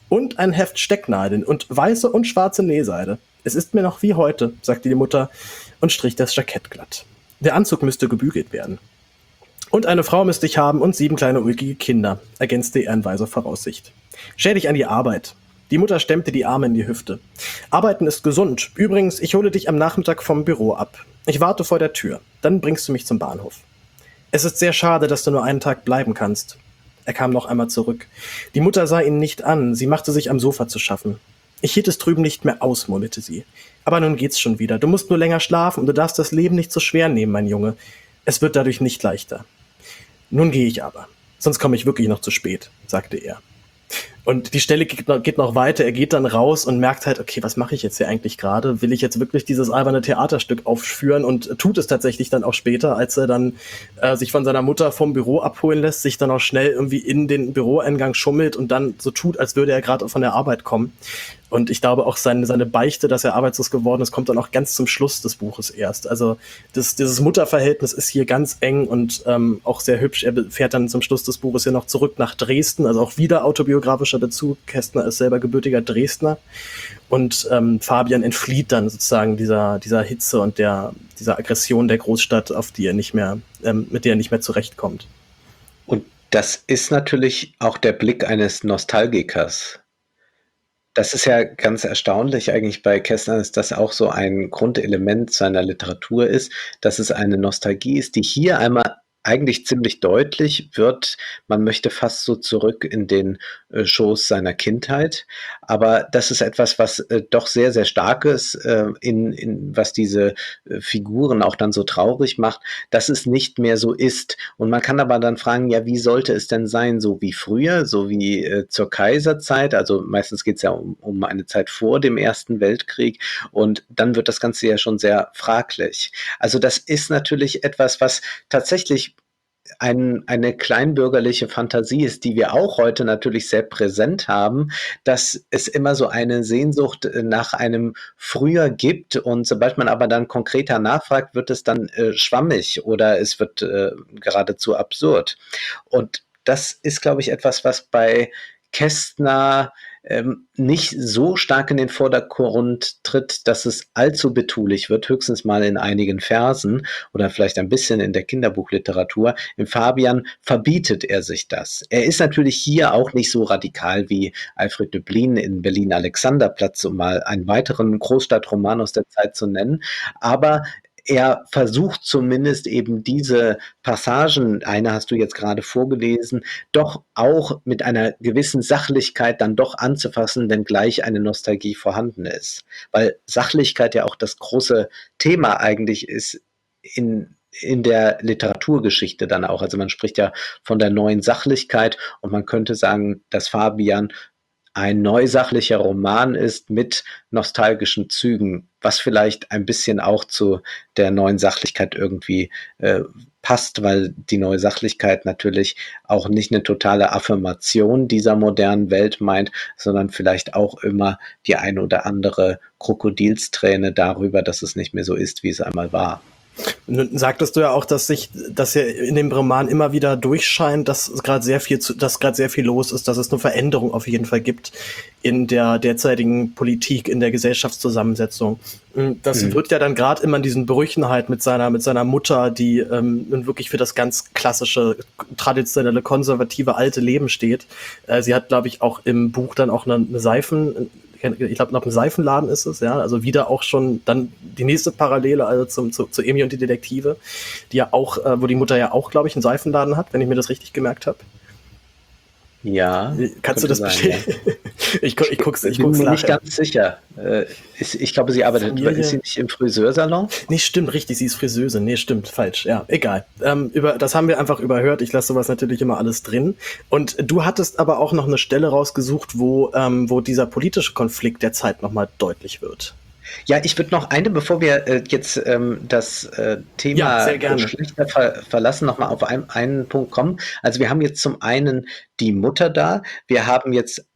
Und ein Heft Stecknadeln und weiße und schwarze Nähseide. Es ist mir noch wie heute, sagte die Mutter und strich das Jackett glatt. Der Anzug müsste gebügelt werden. Und eine Frau müsste ich haben und 7 kleine ulkige Kinder, ergänzte er in weiser Voraussicht. Stell dich an die Arbeit. Die Mutter stemmte die Arme in die Hüfte. Arbeiten ist gesund. Übrigens, ich hole dich am Nachmittag vom Büro ab. Ich warte vor der Tür. Dann bringst du mich zum Bahnhof. Es ist sehr schade, dass du nur einen Tag bleiben kannst. Er kam noch einmal zurück. Die Mutter sah ihn nicht an. Sie machte sich am Sofa zu schaffen. Ich hielt es drüben nicht mehr aus, murmelte sie. Aber nun geht's schon wieder. Du musst nur länger schlafen und du darfst das Leben nicht so schwer nehmen, mein Junge. Es wird dadurch nicht leichter. Nun gehe ich aber. Sonst komme ich wirklich noch zu spät, sagte er. Und die Stelle geht noch weiter. Er geht dann raus und merkt halt, okay, was mache ich jetzt hier eigentlich gerade? Will ich jetzt wirklich dieses alberne Theaterstück aufführen? Und tut es tatsächlich dann auch später, als er dann sich von seiner Mutter vom Büro abholen lässt, sich dann auch schnell irgendwie in den Büroeingang schummelt und dann so tut, als würde er gerade von der Arbeit kommen. Und ich glaube auch seine Beichte, dass er arbeitslos geworden ist, kommt dann auch ganz zum Schluss des Buches erst. Also dieses Mutterverhältnis ist hier ganz eng und auch sehr hübsch. Er fährt dann zum Schluss des Buches ja noch zurück nach Dresden, also auch wieder autobiografischer Bezug. Kästner ist selber gebürtiger Dresdner. Und Fabian entflieht dann sozusagen dieser Hitze und dieser Aggression der Großstadt, auf die er nicht mehr, mit der er nicht mehr zurechtkommt. Und das ist natürlich auch der Blick eines Nostalgikers. Das ist ja ganz erstaunlich eigentlich bei Kästner, dass das auch so ein Grundelement seiner Literatur ist, dass es eine Nostalgie ist, die hier einmal eigentlich ziemlich deutlich wird. Man möchte fast so zurück in den Schoß seiner Kindheit. Aber das ist etwas, was doch sehr, sehr stark ist, was diese Figuren auch dann so traurig macht, dass es nicht mehr so ist. Und man kann aber dann fragen, ja, wie sollte es denn sein, so wie früher, so wie zur Kaiserzeit? Also meistens geht es ja um eine Zeit vor dem Ersten Weltkrieg. Und dann wird das Ganze ja schon sehr fraglich. Also das ist natürlich etwas, was tatsächlich eine kleinbürgerliche Fantasie ist, die wir auch heute natürlich sehr präsent haben, dass es immer so eine Sehnsucht nach einem Früher gibt und sobald man aber dann konkreter nachfragt, wird es dann schwammig oder es wird geradezu absurd. Und das ist, glaube ich, etwas, was bei Kästner nicht so stark in den Vordergrund tritt, dass es allzu betulich wird, höchstens mal in einigen Versen oder vielleicht ein bisschen in der Kinderbuchliteratur. Im Fabian verbietet er sich das. Er ist natürlich hier auch nicht so radikal wie Alfred Döblin in Berlin-Alexanderplatz, um mal einen weiteren Großstadtroman aus der Zeit zu nennen, aber er versucht zumindest eben diese Passagen, eine hast du jetzt gerade vorgelesen, doch auch mit einer gewissen Sachlichkeit dann doch anzufassen, wenngleich eine Nostalgie vorhanden ist. Weil Sachlichkeit ja auch das große Thema eigentlich ist in der Literaturgeschichte dann auch. Also man spricht ja von der neuen Sachlichkeit und man könnte sagen, dass Fabian ein neusachlicher Roman ist mit nostalgischen Zügen, was vielleicht ein bisschen auch zu der neuen Sachlichkeit irgendwie passt, weil die neue Sachlichkeit natürlich auch nicht eine totale Affirmation dieser modernen Welt meint, sondern vielleicht auch immer die eine oder andere Krokodilsträne darüber, dass es nicht mehr so ist, wie es einmal war. Nun sagtest du ja auch, dass ja in dem Roman immer wieder durchscheint, dass gerade sehr viel los ist, dass es eine Veränderung auf jeden Fall gibt in der derzeitigen Politik, in der Gesellschaftszusammensetzung. Das wird ja dann gerade immer in diesen Brüchen halt mit seiner Mutter, die nun wirklich für das ganz klassische, traditionelle, konservative, alte Leben steht. Sie hat, glaube ich, auch im Buch dann auch eine ich glaube, nach einem Seifenladen ist es, ja, also wieder auch schon dann die nächste Parallele, also zu Emil und die Detektive, die ja auch, wo die Mutter ja auch, glaube ich, einen Seifenladen hat, wenn ich mir das richtig gemerkt habe. Ja. Kannst du das bestätigen? Ja. Ich guck's bin mir nachher. Nicht ganz sicher. Ich glaube, sie arbeitet, ist sie nicht im Friseursalon? Nee, stimmt, richtig, sie ist Friseuse. Nee, stimmt, falsch. Ja, egal. Das haben wir einfach überhört. Ich lasse sowas natürlich immer alles drin. Und du hattest aber auch noch eine Stelle rausgesucht, wo dieser politische Konflikt der Zeit nochmal deutlich wird. Ja, ich würde noch bevor wir jetzt das Thema Geschlechter verlassen, nochmal auf einen Punkt kommen. Also wir haben jetzt zum einen die Mutter da, wir haben jetzt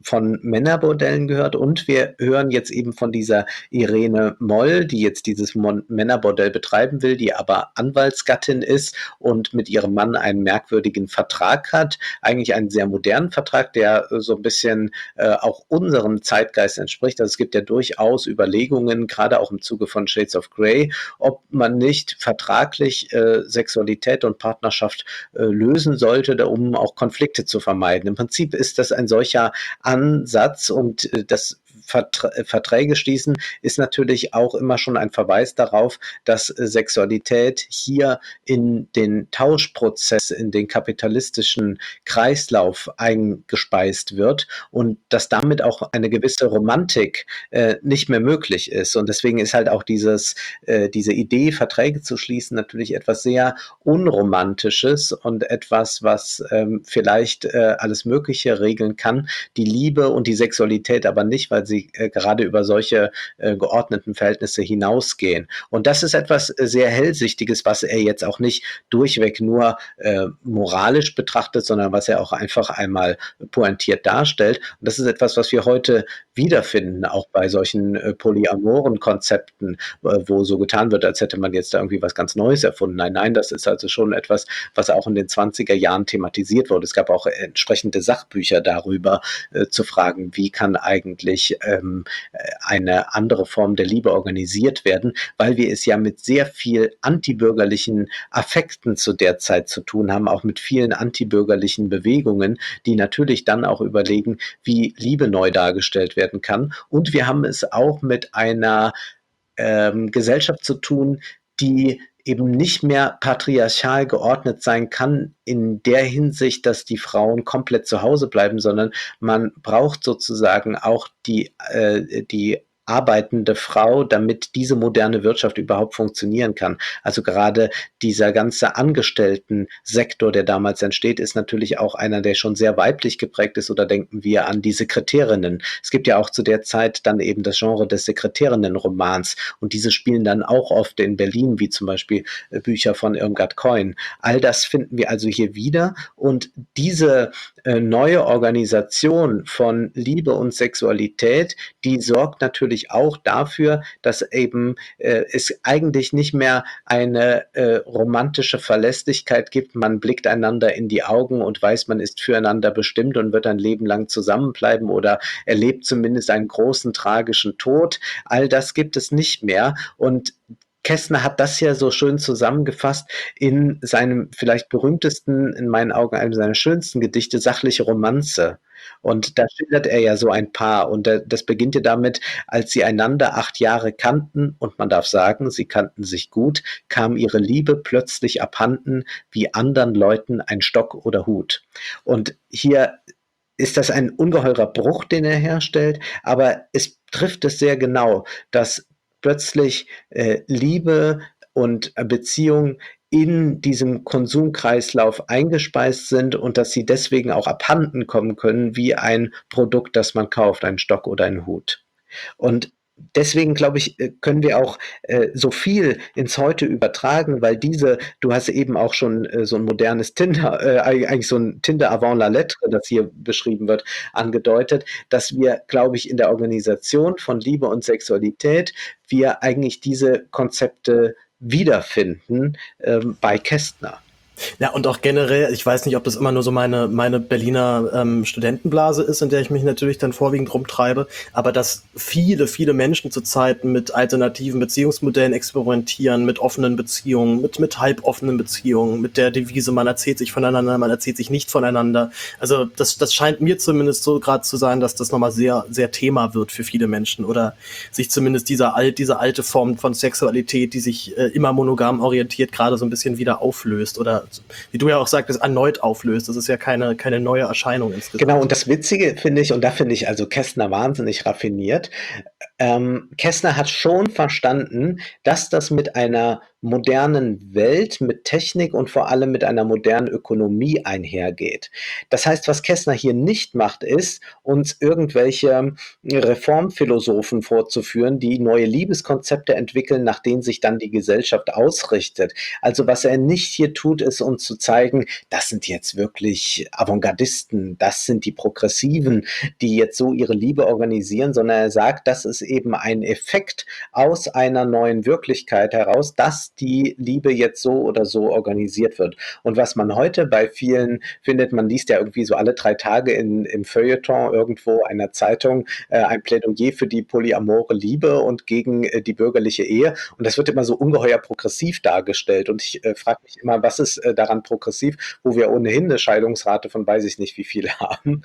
von Männerbordellen gehört und wir hören jetzt eben von dieser Irene Moll, die jetzt dieses Männerbordell betreiben will, die aber Anwaltsgattin ist und mit ihrem Mann einen merkwürdigen Vertrag hat, eigentlich einen sehr modernen Vertrag, der so ein bisschen auch unserem Zeitgeist entspricht. Also es gibt ja durchaus Überlegungen, gerade auch im Zuge von Shades of Grey, ob man nicht vertraglich Sexualität und Partnerschaft lösen sollte, um auch Konflikte zu vermeiden. Im Prinzip ist das ein solcher Ansatz und das Verträge schließen ist natürlich auch immer schon ein Verweis darauf, dass Sexualität hier in den Tauschprozess, in den kapitalistischen Kreislauf eingespeist wird und dass damit auch eine gewisse Romantik nicht mehr möglich ist. Und deswegen ist halt auch diese Idee, Verträge zu schließen, natürlich etwas sehr Unromantisches und etwas, was vielleicht alles Mögliche regeln kann, die Liebe und die Sexualität aber nicht, weil sie gerade über solche geordneten Verhältnisse hinausgehen. Und das ist etwas sehr Hellsichtiges, was er jetzt auch nicht durchweg nur moralisch betrachtet, sondern was er auch einfach einmal pointiert darstellt. Und das ist etwas, was wir heute wiederfinden, auch bei solchen polyamoren Konzepten, wo so getan wird, als hätte man jetzt da irgendwie was ganz Neues erfunden. Nein, nein, das ist also schon etwas, was auch in den 20er Jahren thematisiert wurde. Es gab auch entsprechende Sachbücher darüber, zu fragen, wie kann eigentlich eine andere Form der Liebe organisiert werden, weil wir es ja mit sehr viel antibürgerlichen Affekten zu der Zeit zu tun haben, auch mit vielen antibürgerlichen Bewegungen, die natürlich dann auch überlegen, wie Liebe neu dargestellt werden kann. Und wir haben es auch mit einer Gesellschaft zu tun, die eben nicht mehr patriarchal geordnet sein kann in der Hinsicht, dass die Frauen komplett zu Hause bleiben, sondern man braucht sozusagen auch die arbeitende Frau, damit diese moderne Wirtschaft überhaupt funktionieren kann. Also gerade dieser ganze Angestellten-Sektor, der damals entsteht, ist natürlich auch einer, der schon sehr weiblich geprägt ist, oder denken wir an die Sekretärinnen. Es gibt ja auch zu der Zeit dann eben das Genre des Sekretärinnen-Romans und diese spielen dann auch oft in Berlin, wie zum Beispiel Bücher von Irmgard Keun. All das finden wir also hier wieder und diese neue Organisation von Liebe und Sexualität, die sorgt natürlich auch dafür, dass eben es eigentlich nicht mehr eine romantische Verlässlichkeit gibt. Man blickt einander in die Augen und weiß, man ist füreinander bestimmt und wird ein Leben lang zusammenbleiben oder erlebt zumindest einen großen tragischen Tod. All das gibt es nicht mehr und Kästner hat das ja so schön zusammengefasst in seinem vielleicht berühmtesten, in meinen Augen einem seiner schönsten Gedichte, Sachliche Romanze. Und da schildert er ja so ein Paar und das beginnt ja damit, als sie einander 8 Jahre kannten und man darf sagen, sie kannten sich gut, kam ihre Liebe plötzlich abhanden, wie anderen Leuten ein Stock oder Hut. Und hier ist das ein ungeheurer Bruch, den er herstellt, aber es trifft es sehr genau, dass plötzlich Liebe und Beziehung in diesem Konsumkreislauf eingespeist sind und dass sie deswegen auch abhanden kommen können wie ein Produkt, das man kauft, ein Stock oder ein Hut. Und deswegen glaube ich, können wir auch so viel ins Heute übertragen, weil du hast eben auch schon so ein modernes Tinder, eigentlich so ein Tinder avant la lettre, das hier beschrieben wird, angedeutet, dass wir, glaube ich, in der Organisation von Liebe und Sexualität wir eigentlich diese Konzepte wiederfinden bei Kästner. Ja, und auch generell, ich weiß nicht, ob das immer nur so meine Berliner Studentenblase ist, in der ich mich natürlich dann vorwiegend rumtreibe, aber dass viele Menschen zurzeit mit alternativen Beziehungsmodellen experimentieren, mit offenen Beziehungen, mit halboffenen Beziehungen, mit der Devise, man erzählt sich voneinander, man erzählt sich nicht voneinander. Also das scheint mir zumindest so gerade zu sein, dass das nochmal sehr, sehr Thema wird für viele Menschen oder sich zumindest diese alte Form von Sexualität, die sich immer monogam orientiert, gerade so ein bisschen wieder auflöst oder wie du ja auch sagtest, erneut auflöst. Das ist ja keine neue Erscheinung insgesamt. Genau, und das Witzige finde ich, und da finde ich also Kästner wahnsinnig raffiniert, Kästner hat schon verstanden, dass das mit einer modernen Welt, mit Technik und vor allem mit einer modernen Ökonomie einhergeht. Das heißt, was Kästner hier nicht macht, ist, uns irgendwelche Reformphilosophen vorzuführen, die neue Liebeskonzepte entwickeln, nach denen sich dann die Gesellschaft ausrichtet. Also was er nicht hier tut, ist uns zu zeigen, das sind jetzt wirklich Avantgardisten, das sind die Progressiven, die jetzt so ihre Liebe organisieren, sondern er sagt, das ist eben ein Effekt aus einer neuen Wirklichkeit heraus, dass die Liebe jetzt so oder so organisiert wird. Und was man heute bei vielen findet, man liest ja irgendwie so alle 3 Tage im Feuilleton irgendwo einer Zeitung ein Plädoyer für die polyamore Liebe und gegen die bürgerliche Ehe. Und das wird immer so ungeheuer progressiv dargestellt. Und ich frage mich immer, was ist daran progressiv, wo wir ohnehin eine Scheidungsrate von weiß ich nicht wie viel haben.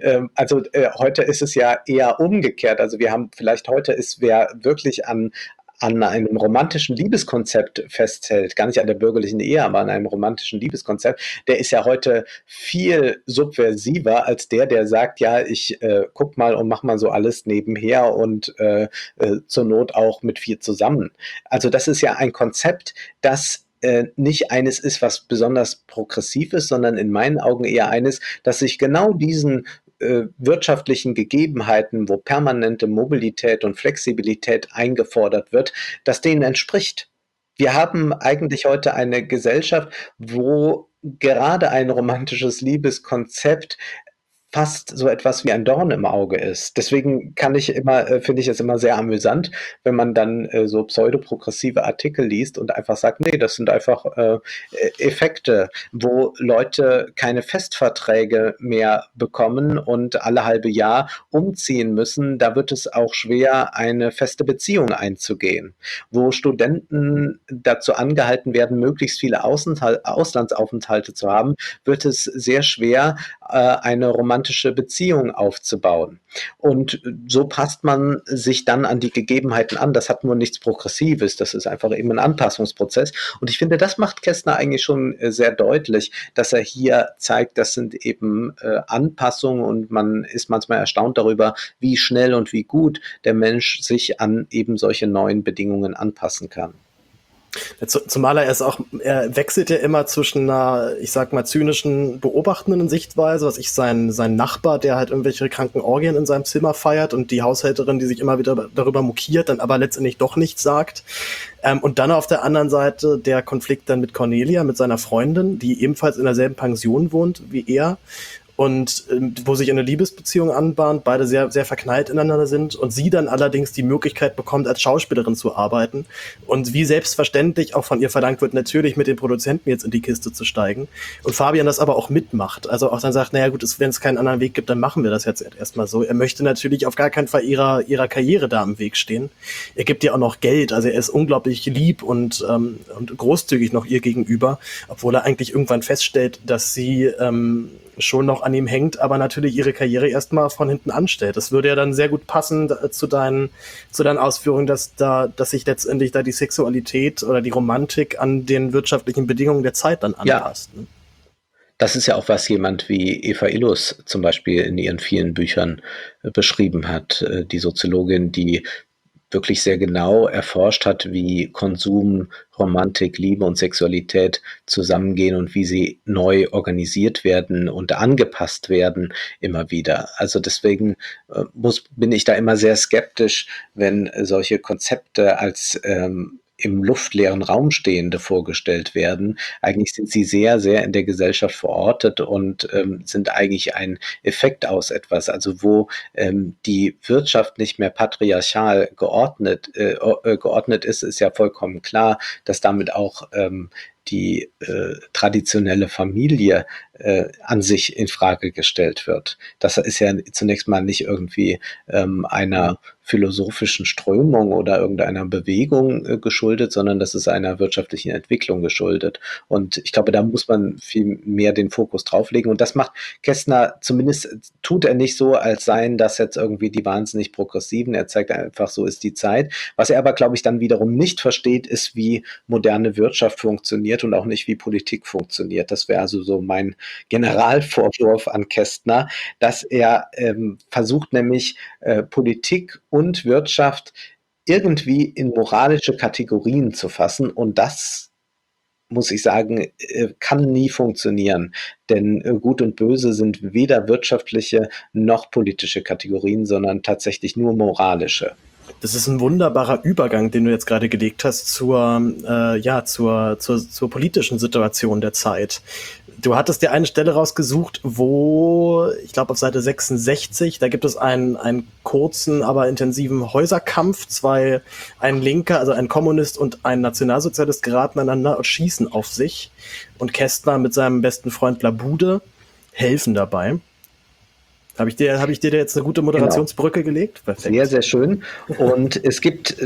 Heute ist es ja eher umgekehrt. Also wir haben vielleicht heute ist, wer wirklich an einem romantischen Liebeskonzept festhält, gar nicht an der bürgerlichen Ehe, aber an einem romantischen Liebeskonzept, der ist ja heute viel subversiver als der sagt, ja, ich guck mal und mach mal so alles nebenher und zur Not auch mit 4 zusammen. Also das ist ja ein Konzept, das nicht eines ist, was besonders progressiv ist, sondern in meinen Augen eher eines, das sich genau diesen wirtschaftlichen Gegebenheiten, wo permanente Mobilität und Flexibilität eingefordert wird, das denen entspricht. Wir haben eigentlich heute eine Gesellschaft, wo gerade ein romantisches Liebeskonzept fast so etwas wie ein Dorn im Auge ist. Deswegen finde ich es immer sehr amüsant, wenn man dann so pseudoprogressive Artikel liest und einfach sagt, nee, das sind einfach Effekte, wo Leute keine Festverträge mehr bekommen und alle halbe Jahr umziehen müssen. Da wird es auch schwer, eine feste Beziehung einzugehen. Wo Studenten dazu angehalten werden, möglichst viele Auslandsaufenthalte zu haben, wird es sehr schwer, eine romantische Beziehung aufzubauen. Und so passt man sich dann an die Gegebenheiten an. Das hat nur nichts Progressives. Das ist einfach eben ein Anpassungsprozess. Und ich finde, das macht Kästner eigentlich schon sehr deutlich, dass er hier zeigt, das sind eben Anpassungen und man ist manchmal erstaunt darüber, wie schnell und wie gut der Mensch sich an eben solche neuen Bedingungen anpassen kann. Zumal er wechselt ja immer zwischen einer, ich sag mal, zynischen, beobachtenden Sichtweise, was ich sein Nachbar, der halt irgendwelche kranken Orgien in seinem Zimmer feiert und die Haushälterin, die sich immer wieder darüber mokiert, dann aber letztendlich doch nichts sagt. Und dann auf der anderen Seite der Konflikt dann mit Cornelia, mit seiner Freundin, die ebenfalls in derselben Pension wohnt wie er. Und wo sich eine Liebesbeziehung anbahnt, beide sehr, sehr verknallt ineinander sind und sie dann allerdings die Möglichkeit bekommt, als Schauspielerin zu arbeiten und wie selbstverständlich auch von ihr verlangt wird, natürlich mit den Produzenten jetzt in die Kiste zu steigen und Fabian das aber auch mitmacht, also auch dann sagt, naja gut, wenn es keinen anderen Weg gibt, dann machen wir das jetzt erstmal so. Er möchte natürlich auf gar keinen Fall ihrer Karriere da im Weg stehen. Er gibt ihr auch noch Geld, also er ist unglaublich lieb und großzügig noch ihr gegenüber, obwohl er eigentlich irgendwann feststellt, dass sie schon noch an ihm hängt, aber natürlich ihre Karriere erstmal von hinten anstellt. Das würde ja dann sehr gut passen zu deinen Ausführungen, dass sich letztendlich da die Sexualität oder die Romantik an den wirtschaftlichen Bedingungen der Zeit dann anpasst. Ja. Das ist ja auch, was jemand wie Eva Illus zum Beispiel in ihren vielen Büchern beschrieben hat, die Soziologin, die wirklich sehr genau erforscht hat, wie Konsum, Romantik, Liebe und Sexualität zusammengehen und wie sie neu organisiert werden und angepasst werden immer wieder. Also deswegen bin ich da immer sehr skeptisch, wenn solche Konzepte als im luftleeren Raum stehende vorgestellt werden. Eigentlich sind sie sehr, sehr in der Gesellschaft verortet und sind eigentlich ein Effekt aus etwas, also wo die Wirtschaft nicht mehr patriarchal geordnet ist, ist ja vollkommen klar, dass damit auch die traditionelle Familie an sich in Frage gestellt wird. Das ist ja zunächst mal nicht irgendwie einer philosophischen Strömung oder irgendeiner Bewegung geschuldet, sondern das ist einer wirtschaftlichen Entwicklung geschuldet. Und ich glaube, da muss man viel mehr den Fokus drauflegen. Und das macht Kästner, zumindest tut er nicht so, als seien das jetzt irgendwie die wahnsinnig Progressiven. Er zeigt einfach, so ist die Zeit. Was er aber, glaube ich, dann wiederum nicht versteht, ist, wie moderne Wirtschaft funktioniert und auch nicht, wie Politik funktioniert. Das wäre also so mein Generalvorwurf an Kästner, dass er versucht nämlich Politik und Wirtschaft irgendwie in moralische Kategorien zu fassen. Und das, muss ich sagen, kann nie funktionieren. Denn Gut und Böse sind weder wirtschaftliche noch politische Kategorien, sondern tatsächlich nur moralische. Das ist ein wunderbarer Übergang, den du jetzt gerade gelegt hast zur politischen Situation der Zeit. Du hattest dir eine Stelle rausgesucht, wo, ich glaube auf Seite 66, da gibt es einen kurzen, aber intensiven Häuserkampf. Ein Linker, also ein Kommunist und ein Nationalsozialist geraten aneinander und schießen auf sich. Und Kästner mit seinem besten Freund Labude helfen dabei. Habe ich dir da jetzt eine gute Moderationsbrücke gelegt? Perfekt. Sehr, sehr schön. Und es gibt,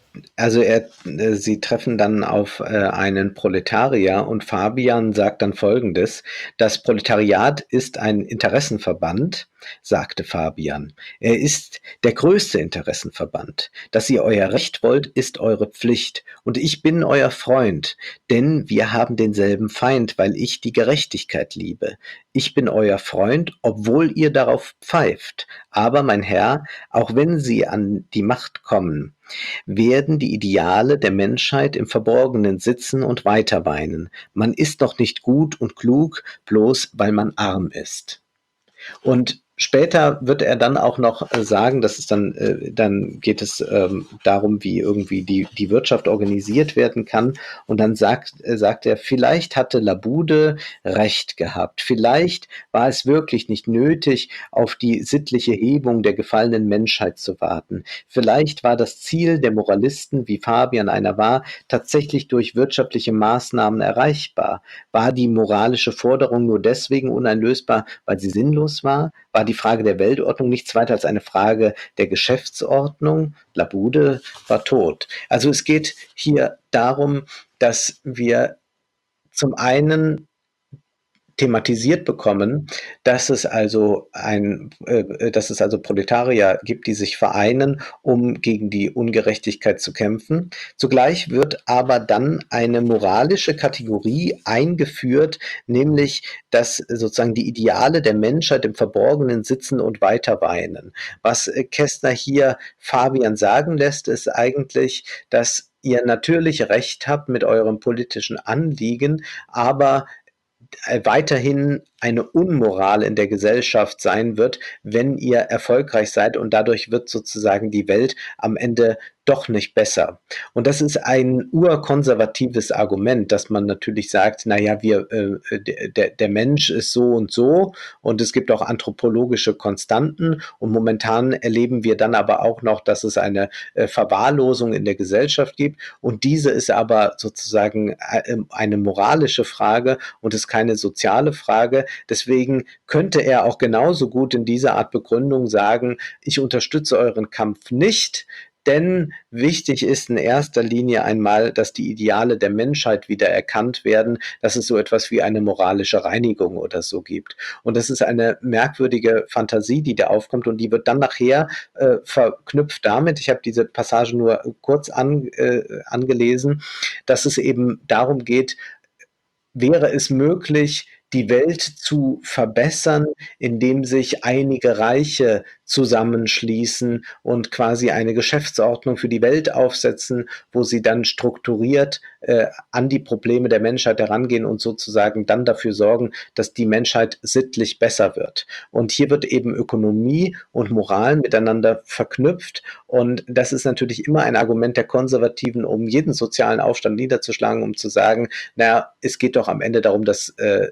sie treffen dann auf einen Proletarier und Fabian sagt dann Folgendes: Das Proletariat ist ein Interessenverband, sagte Fabian. Er ist der größte Interessenverband. Dass ihr euer Recht wollt, ist eure Pflicht. Und ich bin euer Freund, denn wir haben denselben Feind, weil ich die Gerechtigkeit liebe. Ich bin euer Freund, obwohl ihr darauf pfeift. Aber, mein Herr, auch wenn sie an die Macht kommen, werden die Ideale der Menschheit im Verborgenen sitzen und weiter weinen. Man ist doch nicht gut und klug, bloß weil man arm ist. Und später wird er dann auch noch sagen, dass es dann geht es darum, wie irgendwie die Wirtschaft organisiert werden kann. Und dann sagt er, vielleicht hatte Labude recht gehabt. Vielleicht war es wirklich nicht nötig, auf die sittliche Hebung der gefallenen Menschheit zu warten. Vielleicht war das Ziel der Moralisten, wie Fabian einer war, tatsächlich durch wirtschaftliche Maßnahmen erreichbar. War die moralische Forderung nur deswegen uneinlösbar, weil sie sinnlos war? War die Frage der Weltordnung nichts weiter als eine Frage der Geschäftsordnung? Labude war tot. Also es geht hier darum, dass wir zum einen thematisiert bekommen, dass es also Proletarier gibt, die sich vereinen, um gegen die Ungerechtigkeit zu kämpfen. Zugleich wird aber dann eine moralische Kategorie eingeführt, nämlich, dass sozusagen die Ideale der Menschheit im Verborgenen sitzen und weiter weinen. Was Kästner hier Fabian sagen lässt, ist eigentlich, dass ihr natürlich recht habt mit eurem politischen Anliegen, aber weiterhin eine Unmoral in der Gesellschaft sein wird, wenn ihr erfolgreich seid, und dadurch wird sozusagen die Welt am Ende doch nicht besser. Und das ist ein urkonservatives Argument, dass man natürlich sagt, naja, der Mensch ist so und es gibt auch anthropologische Konstanten, und momentan erleben wir dann aber auch noch, dass es eine Verwahrlosung in der Gesellschaft gibt, und diese ist aber sozusagen eine moralische Frage und ist keine soziale Frage. Deswegen könnte er auch genauso gut in dieser Art Begründung sagen, ich unterstütze euren Kampf nicht, denn wichtig ist in erster Linie einmal, dass die Ideale der Menschheit wieder erkannt werden, dass es so etwas wie eine moralische Reinigung oder so gibt. Und das ist eine merkwürdige Fantasie, die da aufkommt, und die wird dann nachher verknüpft damit, ich habe diese Passage nur kurz angelesen, dass es eben darum geht, wäre es möglich, die Welt zu verbessern, indem sich einige Reiche zusammenschließen und quasi eine Geschäftsordnung für die Welt aufsetzen, wo sie dann strukturiert an die Probleme der Menschheit herangehen und sozusagen dann dafür sorgen, dass die Menschheit sittlich besser wird. Und hier wird eben Ökonomie und Moral miteinander verknüpft, und das ist natürlich immer ein Argument der Konservativen, um jeden sozialen Aufstand niederzuschlagen, um zu sagen, naja, es geht doch am Ende darum, dass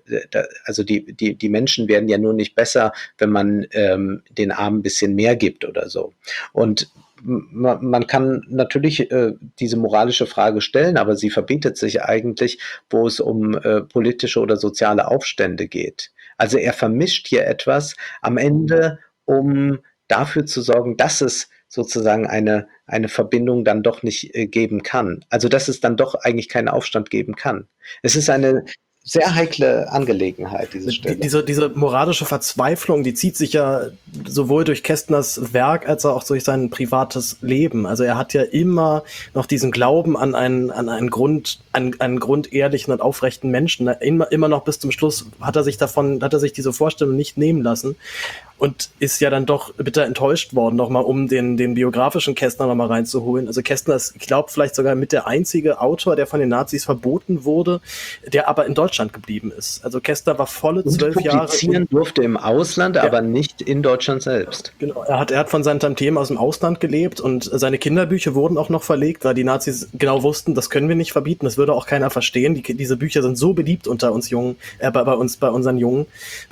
die Menschen werden ja nur nicht besser, wenn man den Armen ein bisschen mehr gibt oder so. Und man kann natürlich diese moralische Frage stellen, aber sie verbietet sich eigentlich, wo es um politische oder soziale Aufstände geht. Also er vermischt hier etwas am Ende, um dafür zu sorgen, dass es sozusagen eine Verbindung dann doch nicht geben kann. Also dass es dann doch eigentlich keinen Aufstand geben kann. Es ist eine sehr heikle Angelegenheit, diese Stelle. Diese moralische Verzweiflung, die zieht sich ja sowohl durch Kästners Werk als auch durch sein privates Leben. Also er hat ja immer noch diesen Glauben an einen grundehrlichen und aufrechten Menschen. Immer noch bis zum Schluss hat er sich diese Vorstellung nicht nehmen lassen. und ist ja dann doch bitter enttäuscht worden, nochmal, um den biografischen Kästner nochmal reinzuholen. Also Kästner ist, ich glaube, vielleicht sogar mit der einzige Autor, der von den Nazis verboten wurde, der aber in Deutschland geblieben ist. Also Kästner war volle 12 Jahre. Publizieren durfte im Ausland, aber nicht in Deutschland selbst. Genau, er hat von seinen Tantiemen aus dem Ausland gelebt und seine Kinderbücher wurden auch noch verlegt, weil die Nazis genau wussten, das können wir nicht verbieten, das würde auch keiner verstehen. Diese Bücher sind so beliebt unter uns Jungen, bei unseren Jungen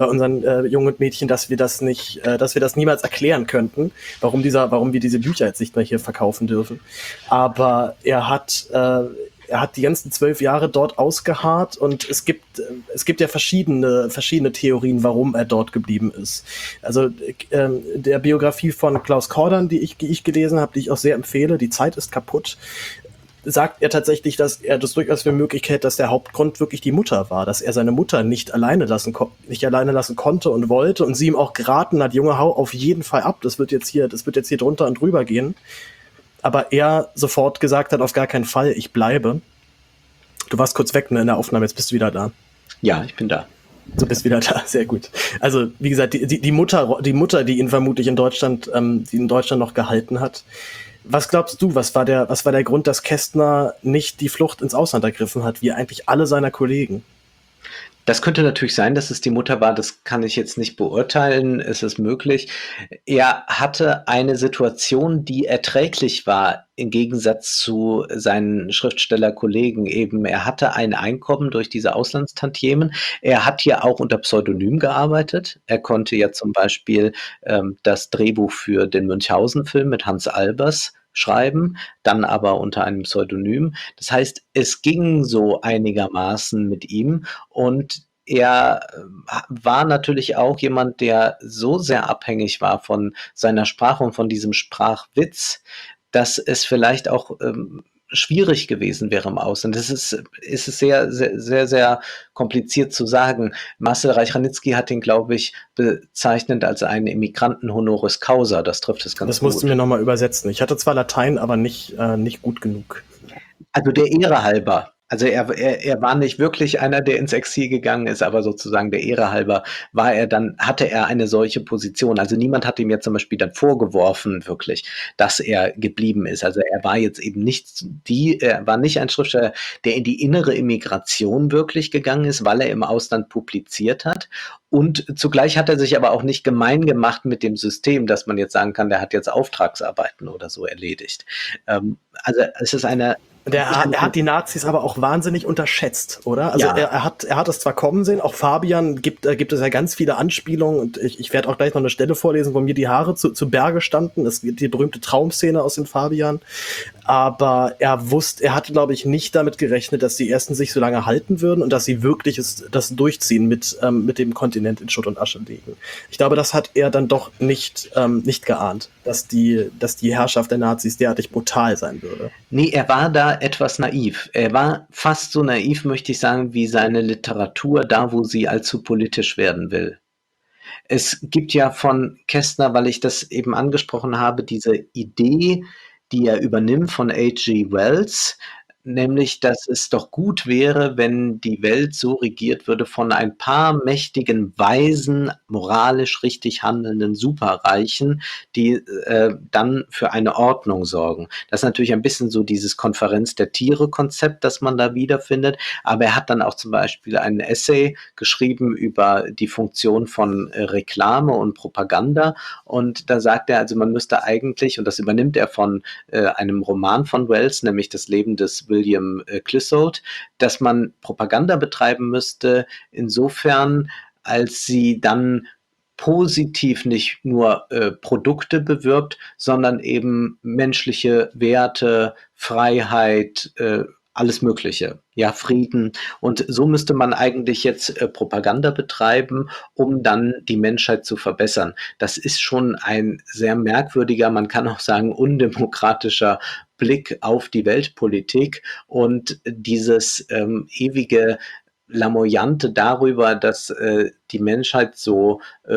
und Mädchen, dass wir das niemals erklären könnten, warum wir diese Bücher jetzt nicht mehr hier verkaufen dürfen. Aber er hat die ganzen 12 Jahre dort ausgeharrt und es gibt ja verschiedene Theorien, warum er dort geblieben ist. Also der Biografie von Klaus Kordern, die ich gelesen habe, die ich auch sehr empfehle, Die Zeit ist kaputt, sagt er tatsächlich, dass er das durchaus für möglich hält, dass der Hauptgrund wirklich die Mutter war, dass er seine Mutter nicht alleine lassen konnte und wollte und sie ihm auch geraten hat, Junge, hau auf jeden Fall ab, das wird jetzt hier drunter und drüber gehen. Aber er sofort gesagt hat, auf gar keinen Fall, ich bleibe. Du warst kurz weg, ne, in der Aufnahme, jetzt bist du wieder da. Ja, ich bin da. Du bist wieder da, sehr gut. Also, wie gesagt, die Mutter, die ihn vermutlich in Deutschland noch gehalten hat. Was glaubst du, was war der Grund, dass Kästner nicht die Flucht ins Ausland ergriffen hat, wie eigentlich alle seiner Kollegen? Das könnte natürlich sein, dass es die Mutter war, das kann ich jetzt nicht beurteilen, es ist möglich. Er hatte eine Situation, die erträglich war, im Gegensatz zu seinen Schriftstellerkollegen eben. Er hatte ein Einkommen durch diese Auslandstantiemen. Er hat ja auch unter Pseudonym gearbeitet. Er konnte ja zum Beispiel das Drehbuch für den Münchhausen-Film mit Hans Albers schreiben, dann aber unter einem Pseudonym. Das heißt, es ging so einigermaßen mit ihm und er war natürlich auch jemand, der so sehr abhängig war von seiner Sprache und von diesem Sprachwitz, dass es vielleicht auch schwierig gewesen wäre im Ausland. Das ist sehr, sehr, sehr, sehr kompliziert zu sagen. Marcel Reich-Ranitzky hat ihn, glaube ich, bezeichnet als einen Immigranten honoris causa. Das trifft es ganz gut. Das musst du mir nochmal übersetzen. Ich hatte zwar Latein, aber nicht gut genug. Also der Ehre halber. Also er war nicht wirklich einer, der ins Exil gegangen ist, aber sozusagen der Ehre halber hatte er eine solche Position. Also niemand hat ihm ja zum Beispiel dann vorgeworfen, wirklich, dass er geblieben ist. Also er war jetzt eben er war nicht ein Schriftsteller, der in die innere Immigration wirklich gegangen ist, weil er im Ausland publiziert hat. Und zugleich hat er sich aber auch nicht gemein gemacht mit dem System, dass man jetzt sagen kann, der hat jetzt Auftragsarbeiten oder so erledigt. Also es ist er hat die Nazis aber auch wahnsinnig unterschätzt, oder? Also ja. er hat es zwar kommen sehen, auch Fabian gibt es ja ganz viele Anspielungen und ich werde auch gleich noch eine Stelle vorlesen, wo mir die Haare zu Berge standen. Es gibt die berühmte Traumszene aus den Fabian. Aber er hatte, glaube ich, nicht damit gerechnet, dass die Ersten sich so lange halten würden und dass sie wirklich das durchziehen mit dem Kontinent in Schutt und Asche legen. Ich glaube, das hat er dann doch nicht geahnt, dass die Herrschaft der Nazis derartig brutal sein würde. Nee, er war da etwas naiv. Er war fast so naiv, möchte ich sagen, wie seine Literatur, da wo sie allzu politisch werden will. Es gibt ja von Kästner, weil ich das eben angesprochen habe, diese Idee, die er übernimmt von H.G. Wells, nämlich, dass es doch gut wäre, wenn die Welt so regiert würde von ein paar mächtigen, weisen, moralisch richtig handelnden Superreichen, die dann für eine Ordnung sorgen. Das ist natürlich ein bisschen so dieses Konferenz der Tiere-Konzept, das man da wiederfindet, aber er hat dann auch zum Beispiel einen Essay geschrieben über die Funktion von Reklame und Propaganda und da sagt er, also man müsste eigentlich, und das übernimmt er von einem Roman von Wells, nämlich Das Leben des William Clissold, dass man Propaganda betreiben müsste, insofern, als sie dann positiv nicht nur Produkte bewirbt, sondern eben menschliche Werte, Freiheit, alles Mögliche, ja, Frieden. Und so müsste man eigentlich jetzt Propaganda betreiben, um dann die Menschheit zu verbessern. Das ist schon ein sehr merkwürdiger, man kann auch sagen undemokratischer Blick auf die Weltpolitik und dieses ewige Lamoyante darüber, dass die Menschheit so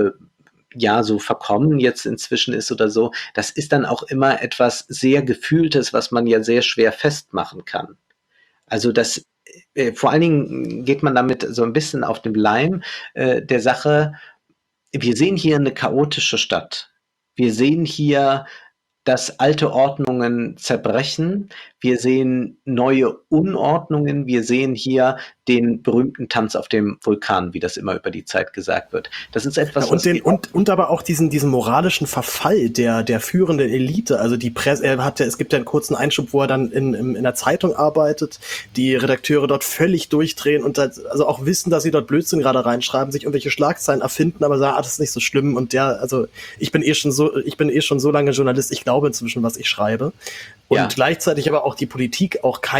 so verkommen jetzt inzwischen ist oder so, das ist dann auch immer etwas sehr Gefühltes, was man ja sehr schwer festmachen kann. Also das vor allen Dingen geht man damit so ein bisschen auf den Leim der Sache, Wir sehen hier eine chaotische Stadt. Wir sehen hier, dass alte Ordnungen zerbrechen. Wir sehen neue Unordnungen. Wir sehen hier den berühmten Tanz auf dem Vulkan, wie das immer über die Zeit gesagt wird. Das ist Ja, etwas, und was den wir auch. und aber auch diesen moralischen Verfall der führenden Elite. Also die Presse, es gibt ja einen kurzen Einschub, wo er dann in der Zeitung arbeitet, die Redakteure dort völlig durchdrehen und also auch wissen, dass sie dort Blödsinn gerade reinschreiben, sich irgendwelche Schlagzeilen erfinden, aber sagen, das ist nicht so schlimm. Und also ich bin eh schon so lange Journalist, ich glaube inzwischen, was ich schreibe. Und Ja. gleichzeitig aber auch die Politik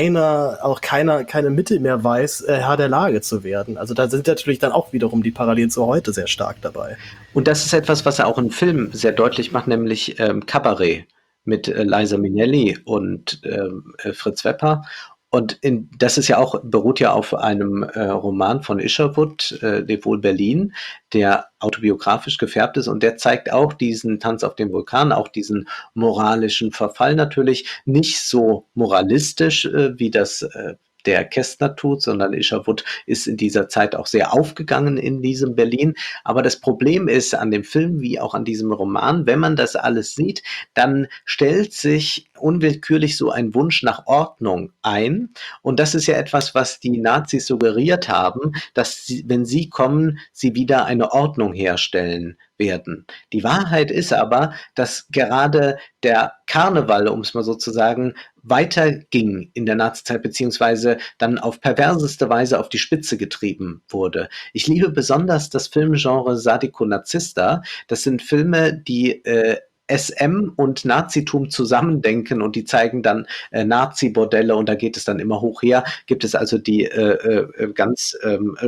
keine Mittel mehr weiß, Herr der Lage zu werden. Also da sind natürlich dann auch wiederum die Parallelen zu heute sehr stark dabei. Und das ist etwas, was er auch im Film sehr deutlich macht, nämlich Cabaret mit Liza Minnelli und Fritz Wepper. Und das ist ja auch, beruht ja auf einem Roman von Isherwood, Devol Berlin, der autobiografisch gefärbt ist und der zeigt auch diesen Tanz auf dem Vulkan, auch diesen moralischen Verfall natürlich, nicht so moralistisch, wie das der Kästner tut, sondern Isherwood ist in dieser Zeit auch sehr aufgegangen in diesem Berlin. Aber das Problem ist an dem Film wie auch an diesem Roman, wenn man das alles sieht, dann stellt sich unwillkürlich so ein Wunsch nach Ordnung ein. Und das ist ja etwas, was die Nazis suggeriert haben, dass sie, wenn sie kommen, sie wieder eine Ordnung herstellen werden. Die Wahrheit ist aber, dass gerade der Karneval, um es mal so zu sagen, weiterging in der Nazizeit, beziehungsweise dann auf perverseste Weise auf die Spitze getrieben wurde. Ich liebe besonders das Filmgenre Sadiko Nazista. Das sind Filme, die SM und Nazitum zusammendenken und die zeigen dann Nazi-Bordelle und da geht es dann immer hoch her. Gibt es also die ganz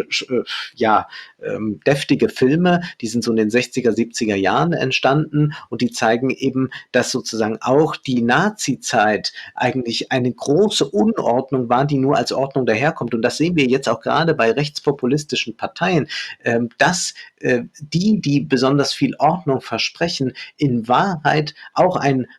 ja, deftige Filme, die sind so in den 60er, 70er Jahren entstanden und die zeigen eben, dass sozusagen auch die Nazi-Zeit eigentlich eine große Unordnung war, die nur als Ordnung daherkommt. Und das sehen wir jetzt auch gerade bei rechtspopulistischen Parteien, dass die besonders viel Ordnung versprechen, in Wahrheit auch ein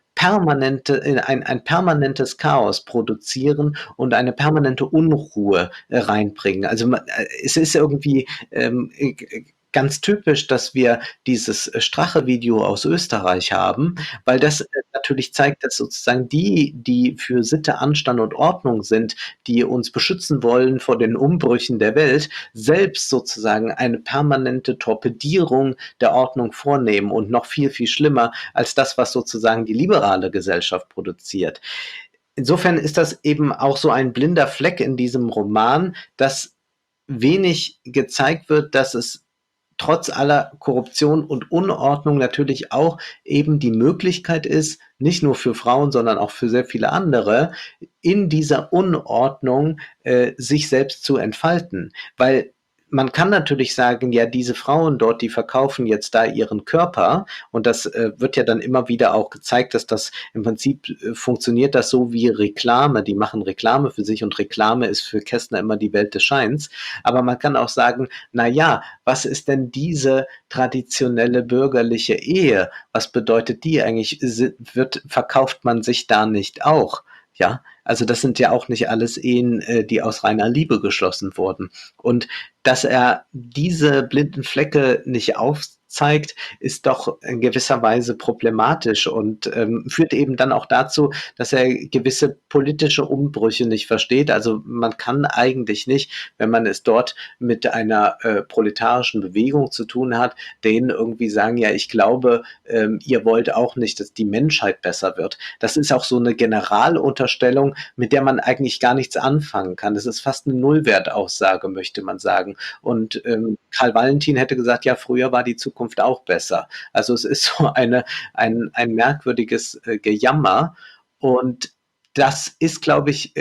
permanentes Chaos produzieren und eine permanente Unruhe reinbringen. Also es ist irgendwie ganz typisch, dass wir dieses Strache-Video aus Österreich haben, weil das natürlich zeigt, dass sozusagen die für Sitte, Anstand und Ordnung sind, die uns beschützen wollen vor den Umbrüchen der Welt, selbst sozusagen eine permanente Torpedierung der Ordnung vornehmen und noch viel, viel schlimmer als das, was sozusagen die liberale Gesellschaft produziert. Insofern ist das eben auch so ein blinder Fleck in diesem Roman, dass wenig gezeigt wird, dass es trotz aller Korruption und Unordnung natürlich auch eben die Möglichkeit ist, nicht nur für Frauen, sondern auch für sehr viele andere, in dieser Unordnung sich selbst zu entfalten. Weil man kann natürlich sagen, ja, diese Frauen dort, die verkaufen jetzt da ihren Körper und das wird ja dann immer wieder auch gezeigt, dass das im Prinzip funktioniert das so wie Reklame. Die machen Reklame für sich und Reklame ist für Kästner immer die Welt des Scheins. Aber man kann auch sagen, na ja, was ist denn diese traditionelle bürgerliche Ehe? Was bedeutet die eigentlich? Verkauft man sich da nicht auch? Ja, also das sind ja auch nicht alles Ehen, die aus reiner Liebe geschlossen wurden. Und dass er diese blinden Flecke nicht aufzeigt, ist doch in gewisser Weise problematisch und führt eben dann auch dazu, dass er gewisse politische Umbrüche nicht versteht. Also man kann eigentlich nicht, wenn man es dort mit einer proletarischen Bewegung zu tun hat, denen irgendwie sagen, ja, ich glaube, ihr wollt auch nicht, dass die Menschheit besser wird. Das ist auch so eine Generalunterstellung, mit der man eigentlich gar nichts anfangen kann. Das ist fast eine Nullwertaussage, möchte man sagen. Und Karl Valentin hätte gesagt, ja, früher war die Zukunft auch besser. Also es ist so ein merkwürdiges Gejammer. Und das ist, glaube ich,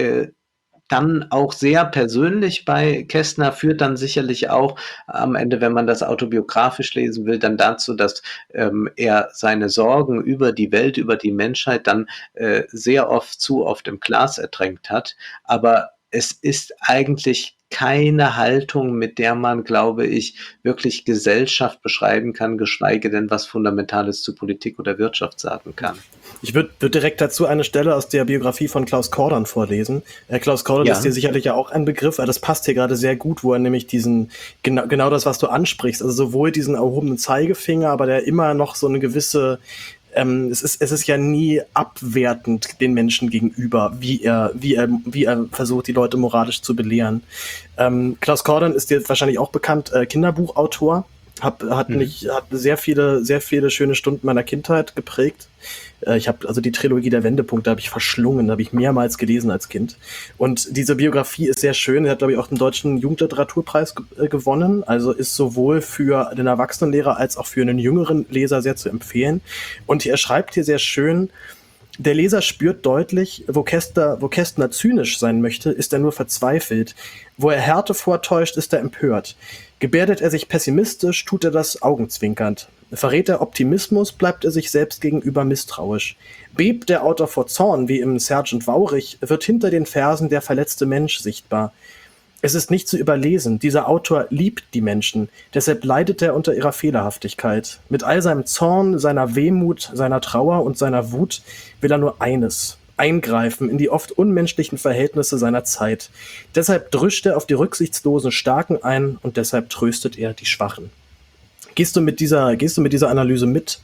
dann auch sehr persönlich bei Kästner, führt dann sicherlich auch am Ende, wenn man das autobiografisch lesen will, dann dazu, dass er seine Sorgen über die Welt, über die Menschheit dann sehr oft, zu oft im Glas ertränkt hat. Aber es ist eigentlich keine Haltung, mit der man, glaube ich, wirklich Gesellschaft beschreiben kann, geschweige denn was Fundamentales zu Politik oder Wirtschaft sagen kann. Ich würd direkt dazu eine Stelle aus der Biografie von Klaus Kordern vorlesen. Klaus Kordern ist Ja. dir sicherlich ja auch ein Begriff, aber das passt hier gerade sehr gut, wo er nämlich genau das, was du ansprichst, also sowohl diesen erhobenen Zeigefinger, aber der immer noch so eine gewisse, es ist ja nie abwertend den Menschen gegenüber, wie er versucht, die Leute moralisch zu belehren. Klaus Kordern ist dir wahrscheinlich auch bekannt, Kinderbuchautor. Hat sehr viele schöne Stunden meiner Kindheit geprägt. Ich habe also die Trilogie der Wendepunkte habe ich verschlungen, habe ich mehrmals gelesen als Kind. Und diese Biografie ist sehr schön. Er hat, glaube ich, auch den Deutschen Jugendliteraturpreis gewonnen. Also ist sowohl für den Erwachsenenlehrer als auch für einen jüngeren Leser sehr zu empfehlen. Und er schreibt hier sehr schön: Der Leser spürt deutlich, wo Kästner zynisch sein möchte, ist er nur verzweifelt. Wo er Härte vortäuscht, ist er empört. Gebärdet er sich pessimistisch, tut er das augenzwinkernd. Verrät er Optimismus, bleibt er sich selbst gegenüber misstrauisch. Bebt der Autor vor Zorn, wie im Sergeant Waurich, wird hinter den Versen der verletzte Mensch sichtbar. Es ist nicht zu überlesen, dieser Autor liebt die Menschen, deshalb leidet er unter ihrer Fehlerhaftigkeit. Mit all seinem Zorn, seiner Wehmut, seiner Trauer und seiner Wut will er nur eines: eingreifen in die oft unmenschlichen Verhältnisse seiner Zeit. Deshalb drischt er auf die rücksichtslosen Starken ein und deshalb tröstet er die Schwachen. Gehst du mit dieser Analyse mit?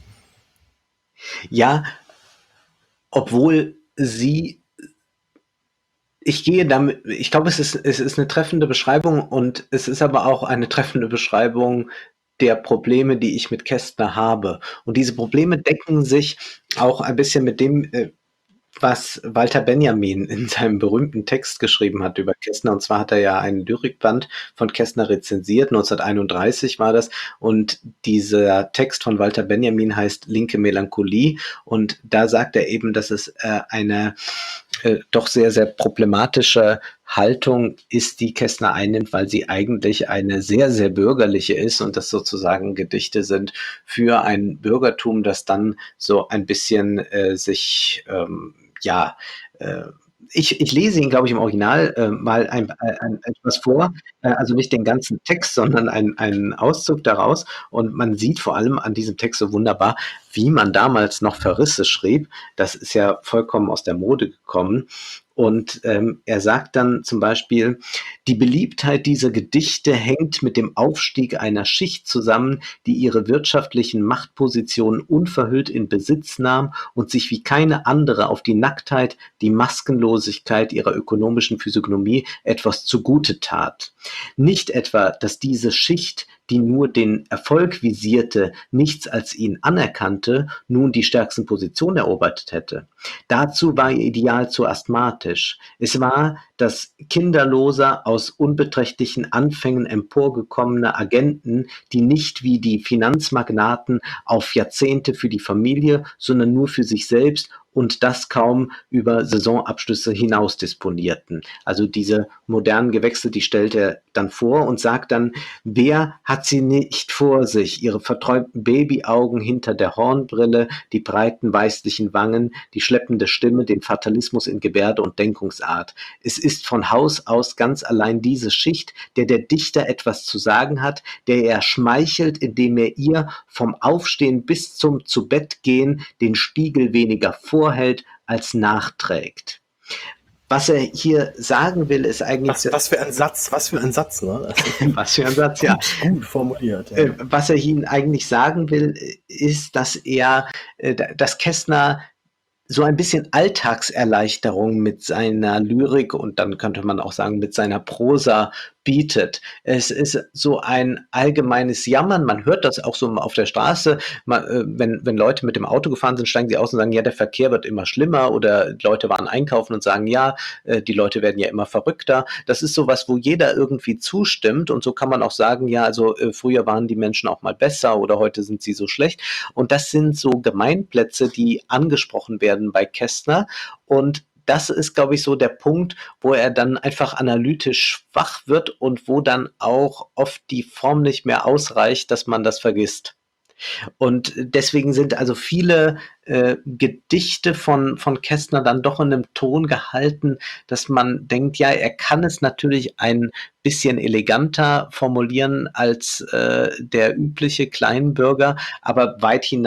Ja, obwohl sie ich gehe damit, ich glaube, es ist eine treffende Beschreibung, und es ist aber auch eine treffende Beschreibung der Probleme, die ich mit Kästner habe. Und diese Probleme decken sich auch ein bisschen mit dem, was Walter Benjamin in seinem berühmten Text geschrieben hat über Kästner. Und zwar hat er ja einen Lyrikband von Kästner rezensiert, 1931 war das. Und dieser Text von Walter Benjamin heißt Linke Melancholie. Und da sagt er eben, dass es eine doch sehr, sehr problematische Haltung ist, die Kästner einnimmt, weil sie eigentlich eine sehr, sehr bürgerliche ist und das sozusagen Gedichte sind für ein Bürgertum, das dann so ein bisschen ich lese ihn, glaube ich, im Original mal etwas vor, also nicht den ganzen Text, sondern einen Auszug daraus. Und man sieht vor allem an diesem Text so wunderbar, wie man damals noch Verrisse schrieb. Das ist ja vollkommen aus der Mode gekommen. Und er sagt dann zum Beispiel: Die Beliebtheit dieser Gedichte hängt mit dem Aufstieg einer Schicht zusammen, die ihre wirtschaftlichen Machtpositionen unverhüllt in Besitz nahm und sich wie keine andere auf die Nacktheit, die Maskenlosigkeit ihrer ökonomischen Physiognomie etwas zugute tat. Nicht etwa, dass diese Schicht, die nur den Erfolg visierte, nichts als ihn anerkannte, nun die stärksten Positionen erobert hätte. Dazu war ihr Ideal zu asthmatisch. Es war das kinderloser, aus unbeträchtlichen Anfängen emporgekommene Agenten, die nicht wie die Finanzmagnaten auf Jahrzehnte für die Familie, sondern nur für sich selbst und das kaum über Saisonabschlüsse hinaus disponierten. Also diese modernen Gewächse, die stellt er dann vor und sagt dann: Wer hat sie nicht vor sich? Ihre verträumten Babyaugen hinter der Hornbrille, die breiten weißlichen Wangen, die schleppende Stimme, den Fatalismus in Gebärde und Denkungsart. Es ist von Haus aus ganz allein diese Schicht, der Dichter etwas zu sagen hat, der er schmeichelt, indem er ihr vom Aufstehen bis zum Zubettgehen den Spiegel weniger vorhält als nachträgt. Was er hier sagen will, ist eigentlich... Was für ein Satz, ne? Was für ein Satz, ja. Gut formuliert. Ja. Was er Ihnen eigentlich sagen will, ist, dass Kästner so ein bisschen Alltagserleichterung mit seiner Lyrik und dann könnte man auch sagen mit seiner Prosa bietet. Es ist so ein allgemeines Jammern. Man hört das auch so auf der Straße. Wenn Leute mit dem Auto gefahren sind, steigen sie aus und sagen, ja, der Verkehr wird immer schlimmer, oder Leute waren einkaufen und sagen, ja, die Leute werden ja immer verrückter. Das ist sowas, wo jeder irgendwie zustimmt, und so kann man auch sagen, ja, also früher waren die Menschen auch mal besser oder heute sind sie so schlecht. Und das sind so Gemeinplätze, die angesprochen werden bei Kästner, und das ist, glaube ich, so der Punkt, wo er dann einfach analytisch schwach wird und wo dann auch oft die Form nicht mehr ausreicht, dass man das vergisst. Und deswegen sind also viele Gedichte von Kästner dann doch in einem Ton gehalten, dass man denkt, ja, er kann es natürlich ein bisschen eleganter formulieren als der übliche Kleinbürger, aber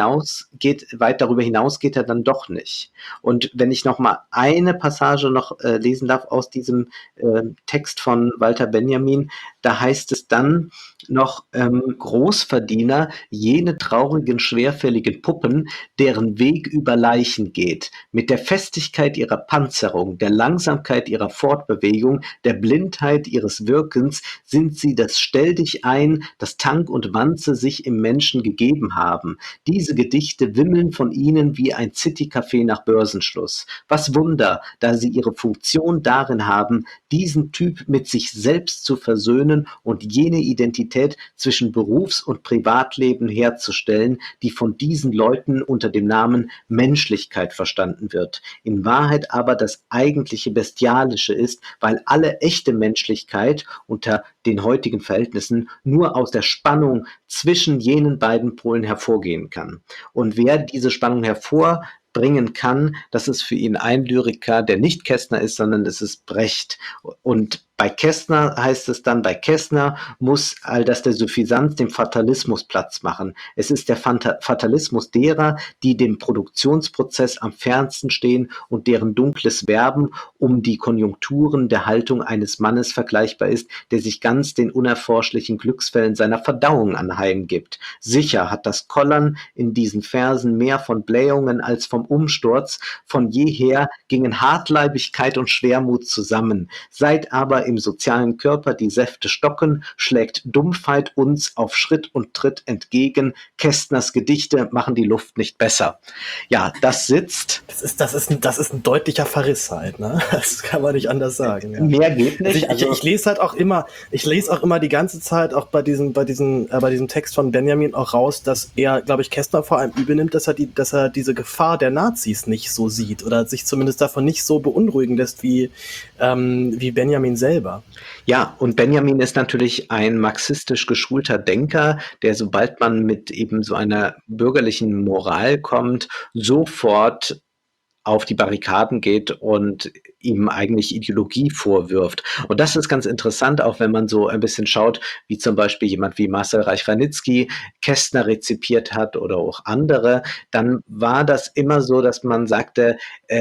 weit darüber hinaus geht er dann doch nicht. Und wenn ich noch mal eine Passage noch lesen darf aus diesem Text von Walter Benjamin, da heißt es dann noch, Großverdiener, jene traurigen, schwerfälligen Puppen, deren Weg über Leichen geht, mit der Festigkeit ihrer Panzerung, der Langsamkeit ihrer Fortbewegung, der Blindheit ihres Wirkens sind sie das Stelldichein, das Tank und Wanze sich im Menschen gegeben haben. Diese Gedichte wimmeln von ihnen wie ein City-Café nach Börsenschluss. Was Wunder, da sie ihre Funktion darin haben, diesen Typ mit sich selbst zu versöhnen und jene Identität zwischen Berufs- und Privatleben herzustellen, die von diesen Leuten unter dem Namen Menschlichkeit verstanden wird. In Wahrheit aber das eigentliche Bestialische ist, weil alle echte Menschlichkeit unter den heutigen Verhältnissen nur aus der Spannung zwischen jenen beiden Polen hervorgehen kann. Und wer diese Spannung hervorbringen kann, das ist für ihn ein Lyriker, der nicht Kästner ist, sondern es ist Brecht. Und bei Kästner heißt es dann, bei Kästner muss all das der Suffisanz, dem Fatalismus Platz machen. Es ist der Fatalismus derer, die dem Produktionsprozess am fernsten stehen und deren dunkles Werben um die Konjunkturen der Haltung eines Mannes vergleichbar ist, der sich ganz den unerforschlichen Glücksfällen seiner Verdauung anheimgibt. Sicher hat das Kollern in diesen Versen mehr von Blähungen als vom Umsturz. Von jeher gingen Hartleibigkeit und Schwermut zusammen. Seit aber im sozialen Körper die Säfte stocken, schlägt Dumpfheit uns auf Schritt und Tritt entgegen. Kästners Gedichte machen die Luft nicht besser. Ja, das sitzt. Das ist ein deutlicher Verriss halt, ne? Das kann man nicht anders sagen. Ja. Mehr geht nicht. Ich lese halt auch immer, die ganze Zeit auch bei diesem Text von Benjamin auch raus, dass er, glaube ich, Kästner vor allem übel nimmt, dass er diese Gefahr der Nazis nicht so sieht oder sich zumindest davon nicht so beunruhigen lässt wie Benjamin selber. Ja, und Benjamin ist natürlich ein marxistisch geschulter Denker, der, sobald man mit eben so einer bürgerlichen Moral kommt, sofort auf die Barrikaden geht und ihm eigentlich Ideologie vorwirft. Und das ist ganz interessant, auch wenn man so ein bisschen schaut, wie zum Beispiel jemand wie Marcel Reich-Ranitzky Kästner rezipiert hat oder auch andere, dann war das immer so, dass man sagte,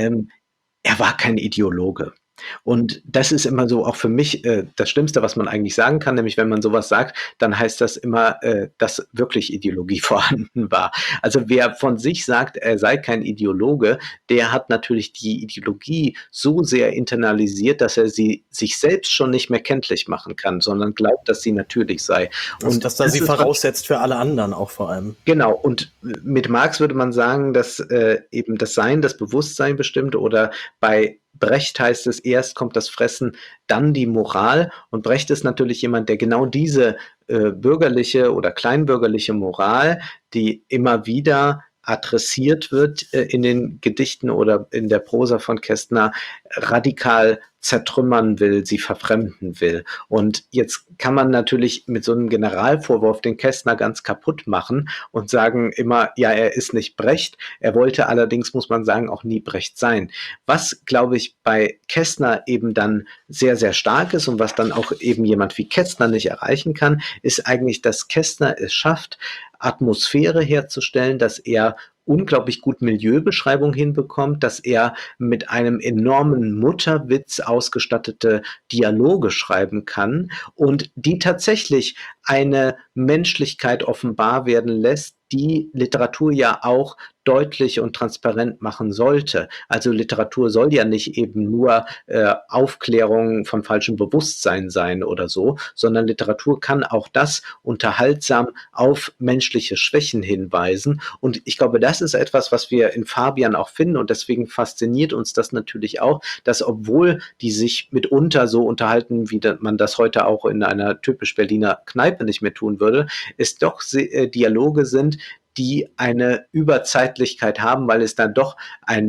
er war kein Ideologe. Und das ist immer so auch für mich das Schlimmste, was man eigentlich sagen kann, nämlich wenn man sowas sagt, dann heißt das immer, dass wirklich Ideologie vorhanden war. Also wer von sich sagt, er sei kein Ideologe, der hat natürlich die Ideologie so sehr internalisiert, dass er sie sich selbst schon nicht mehr kenntlich machen kann, sondern glaubt, dass sie natürlich sei. Und dass er sie voraussetzt für alle anderen auch vor allem. Genau, und mit Marx würde man sagen, dass eben das Sein, das Bewusstsein bestimmt, oder bei Brecht heißt es, erst kommt das Fressen, dann die Moral. Und Brecht ist natürlich jemand, der genau diese bürgerliche oder kleinbürgerliche Moral, die immer wieder adressiert wird in den Gedichten oder in der Prosa von Kästner, radikal zertrümmern will, sie verfremden will. Und jetzt kann man natürlich mit so einem Generalvorwurf den Kästner ganz kaputt machen und sagen immer, ja, er ist nicht Brecht. Er wollte allerdings, muss man sagen, auch nie Brecht sein. Was, glaube ich, bei Kästner eben dann sehr, sehr stark ist und was dann auch eben jemand wie Kästner nicht erreichen kann, ist eigentlich, dass Kästner es schafft, Atmosphäre herzustellen, dass er unglaublich gut Milieubeschreibung hinbekommt, dass er mit einem enormen Mutterwitz ausgestattete Dialoge schreiben kann und die tatsächlich eine Menschlichkeit offenbar werden lässt, die Literatur ja auch deutlich und transparent machen sollte. Also Literatur soll ja nicht eben nur Aufklärung von falschem Bewusstsein sein oder so, sondern Literatur kann auch das unterhaltsam auf menschliche Schwächen hinweisen. Und ich glaube, das ist etwas, was wir in Fabian auch finden, und deswegen fasziniert uns das natürlich auch, dass, obwohl die sich mitunter so unterhalten, wie man das heute auch in einer typisch Berliner Kneipe nicht mehr tun würde, es doch Dialoge sind, die eine Überzeitlichkeit haben, weil es dann doch eine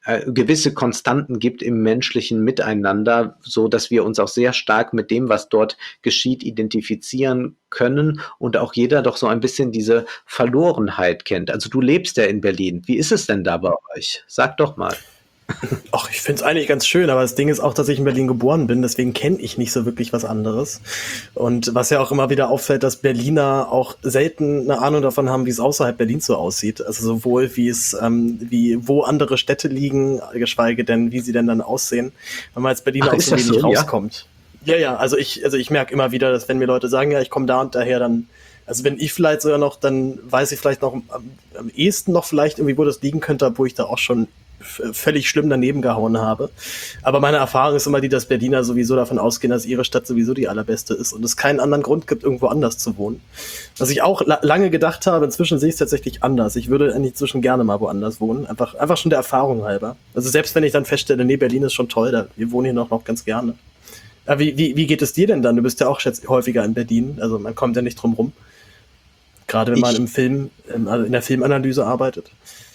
gewisse Konstanten gibt im menschlichen Miteinander, so dass wir uns auch sehr stark mit dem, was dort geschieht, identifizieren können und auch jeder doch so ein bisschen diese Verlorenheit kennt. Also du lebst ja in Berlin. Wie ist es denn da bei euch? Sag doch mal. Ach, ich finde es eigentlich ganz schön, aber das Ding ist auch, dass ich in Berlin geboren bin, deswegen kenne ich nicht so wirklich was anderes. Und was ja auch immer wieder auffällt, dass Berliner auch selten eine Ahnung davon haben, wie es außerhalb Berlins so aussieht. Also sowohl wo andere Städte liegen, geschweige denn, wie sie denn dann aussehen, wenn man als Berliner aus so wenig rauskommt. Ja, also ich merke immer wieder, dass wenn mir Leute sagen, ja, ich komme da und daher, dann, also wenn ich vielleicht sogar noch, dann weiß ich vielleicht noch am ehesten noch vielleicht irgendwie, wo das liegen könnte, wo ich da auch schon völlig schlimm daneben gehauen habe. Aber meine Erfahrung ist immer die, dass Berliner sowieso davon ausgehen, dass ihre Stadt sowieso die allerbeste ist und es keinen anderen Grund gibt, irgendwo anders zu wohnen. Was ich auch lange gedacht habe, inzwischen sehe ich es tatsächlich anders. Ich würde inzwischen gerne mal woanders wohnen, einfach schon der Erfahrung halber. Also selbst wenn ich dann feststelle, nee, Berlin ist schon toll, wir wohnen hier noch ganz gerne. Aber wie geht es dir denn dann? Du bist ja auch häufiger in Berlin, also man kommt ja nicht drum rum. Gerade wenn man in der Filmanalyse arbeitet.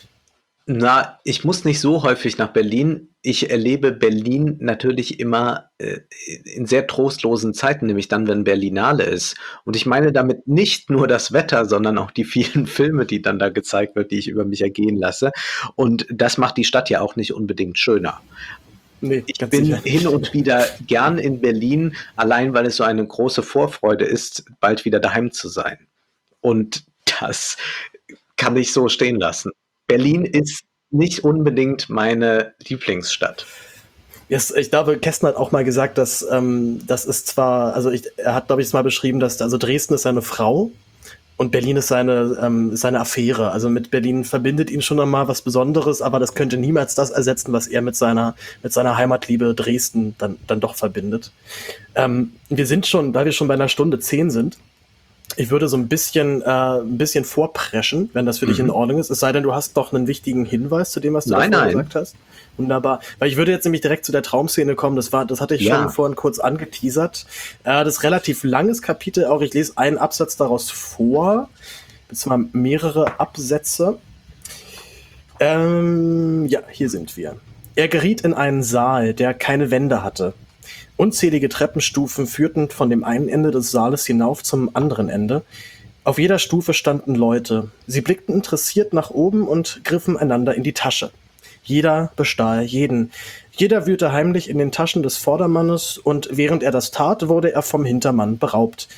Na, ich muss nicht so häufig nach Berlin. Ich erlebe Berlin natürlich immer in sehr trostlosen Zeiten, nämlich dann, wenn Berlinale ist. Und ich meine damit nicht nur das Wetter, sondern auch die vielen Filme, die dann da gezeigt wird, die ich über mich ergehen lasse. Und das macht die Stadt ja auch nicht unbedingt schöner. Nee, ich bin sicher hin und wieder gern in Berlin, allein weil es so eine große Vorfreude ist, bald wieder daheim zu sein. Und das kann ich so stehen lassen. Berlin ist nicht unbedingt meine Lieblingsstadt. Yes, ich glaube, Kästner hat auch mal gesagt, dass das ist zwar, also er hat, glaube ich, mal beschrieben, dass also Dresden ist seine Frau und Berlin ist seine Affäre. Also mit Berlin verbindet ihn schon einmal was Besonderes, aber das könnte niemals das ersetzen, was er mit seiner Heimatliebe Dresden dann doch verbindet. Wir sind schon, da wir schon bei einer Stunde 10 sind, ich würde so ein bisschen vorpreschen, wenn das für dich in Ordnung ist. Es sei denn, du hast noch einen wichtigen Hinweis zu dem, was du gesagt hast. Wunderbar. Weil ich würde jetzt nämlich direkt zu der Traumszene kommen. Das hatte ich schon vorhin kurz angeteasert. Das ist relativ langes Kapitel. Auch ich lese einen Absatz daraus vor. Beziehungsweise mehrere Absätze. Hier sind wir. Er geriet in einen Saal, der keine Wände hatte. Unzählige Treppenstufen führten von dem einen Ende des Saales hinauf zum anderen Ende. Auf jeder Stufe standen Leute. Sie blickten interessiert nach oben und griffen einander in die Tasche. Jeder bestahl jeden. Jeder wühlte heimlich in den Taschen des Vordermannes und während er das tat, wurde er vom Hintermann beraubt.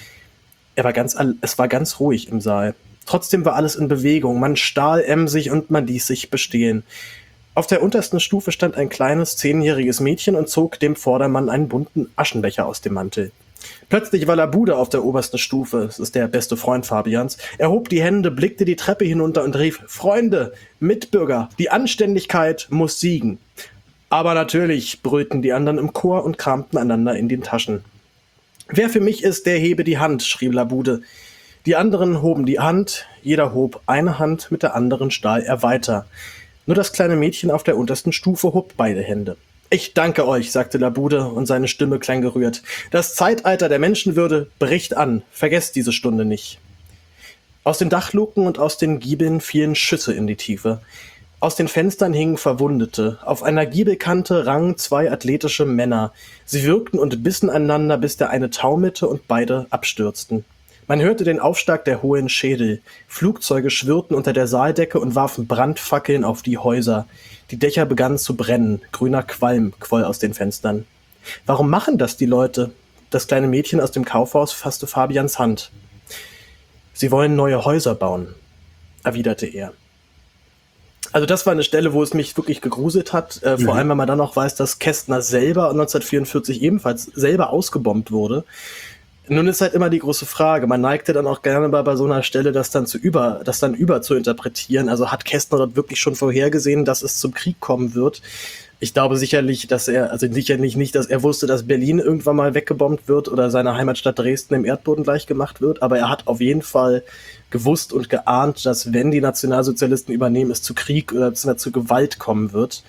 Es war ganz ruhig im Saal. Trotzdem war alles in Bewegung. Man stahl emsig und man ließ sich bestehlen. Auf der untersten Stufe stand ein kleines 10-jähriges Mädchen und zog dem Vordermann einen bunten Aschenbecher aus dem Mantel. Plötzlich war Labude auf der obersten Stufe, das ist der beste Freund Fabians. Er hob die Hände, blickte die Treppe hinunter und rief: Freunde, Mitbürger, die Anständigkeit muss siegen. Aber natürlich, brüllten die anderen im Chor und kramten einander in den Taschen. Wer für mich ist, der hebe die Hand, schrie Labude. Die anderen hoben die Hand, jeder hob eine Hand, mit der anderen stahl er weiter. Nur das kleine Mädchen auf der untersten Stufe hob beide Hände. Ich danke euch, sagte Labude, und seine Stimme klang gerührt. Das Zeitalter der Menschenwürde bricht an. Vergesst diese Stunde nicht. Aus den Dachluken und aus den Giebeln fielen Schüsse in die Tiefe. Aus den Fenstern hingen Verwundete. Auf einer Giebelkante rangen 2 athletische Männer. Sie würgten und bissen einander, bis der eine taumelte und beide abstürzten. Man hörte den Aufschlag der hohen Schädel. Flugzeuge schwirrten unter der Saaldecke und warfen Brandfackeln auf die Häuser. Die Dächer begannen zu brennen. Grüner Qualm quoll aus den Fenstern. Warum machen das die Leute? Das kleine Mädchen aus dem Kaufhaus fasste Fabians Hand. Sie wollen neue Häuser bauen, erwiderte er. Also das war eine Stelle, wo es mich wirklich gegruselt hat. Vor allem, wenn man dann noch weiß, dass Kästner selber 1944 ebenfalls selber ausgebombt wurde. Nun ist halt immer die große Frage, man neigte dann auch gerne bei so einer Stelle, das dann über zu interpretieren. Also hat Kästner dort wirklich schon vorhergesehen, dass es zum Krieg kommen wird? Ich glaube sicherlich nicht, dass er wusste, dass Berlin irgendwann mal weggebombt wird oder seine Heimatstadt Dresden im Erdboden gleich gemacht wird, aber er hat auf jeden Fall gewusst und geahnt, dass wenn die Nationalsozialisten übernehmen, es zu Krieg oder zu Gewalt kommen wird.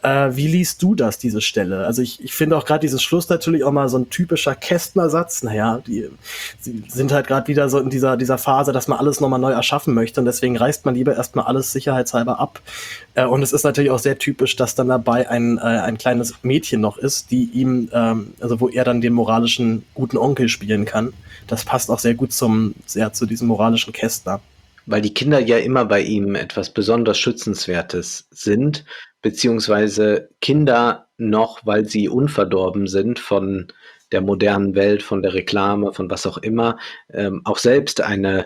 Wie liest du das, diese Stelle? Also ich finde auch gerade dieses Schluss natürlich auch mal so ein typischer Kästner-Satz. Naja, sie sind halt gerade wieder so in dieser Phase, dass man alles nochmal neu erschaffen möchte und deswegen reißt man lieber erstmal alles sicherheitshalber ab. Und es ist natürlich auch sehr typisch, dass dann dabei ein kleines Mädchen noch ist, die ihm, also wo er dann den moralischen guten Onkel spielen kann. Das passt auch sehr gut zu diesem moralischen Kästner. Weil die Kinder ja immer bei ihm etwas besonders Schützenswertes sind, beziehungsweise Kinder noch, weil sie unverdorben sind von der modernen Welt, von der Reklame, von was auch immer, auch selbst eine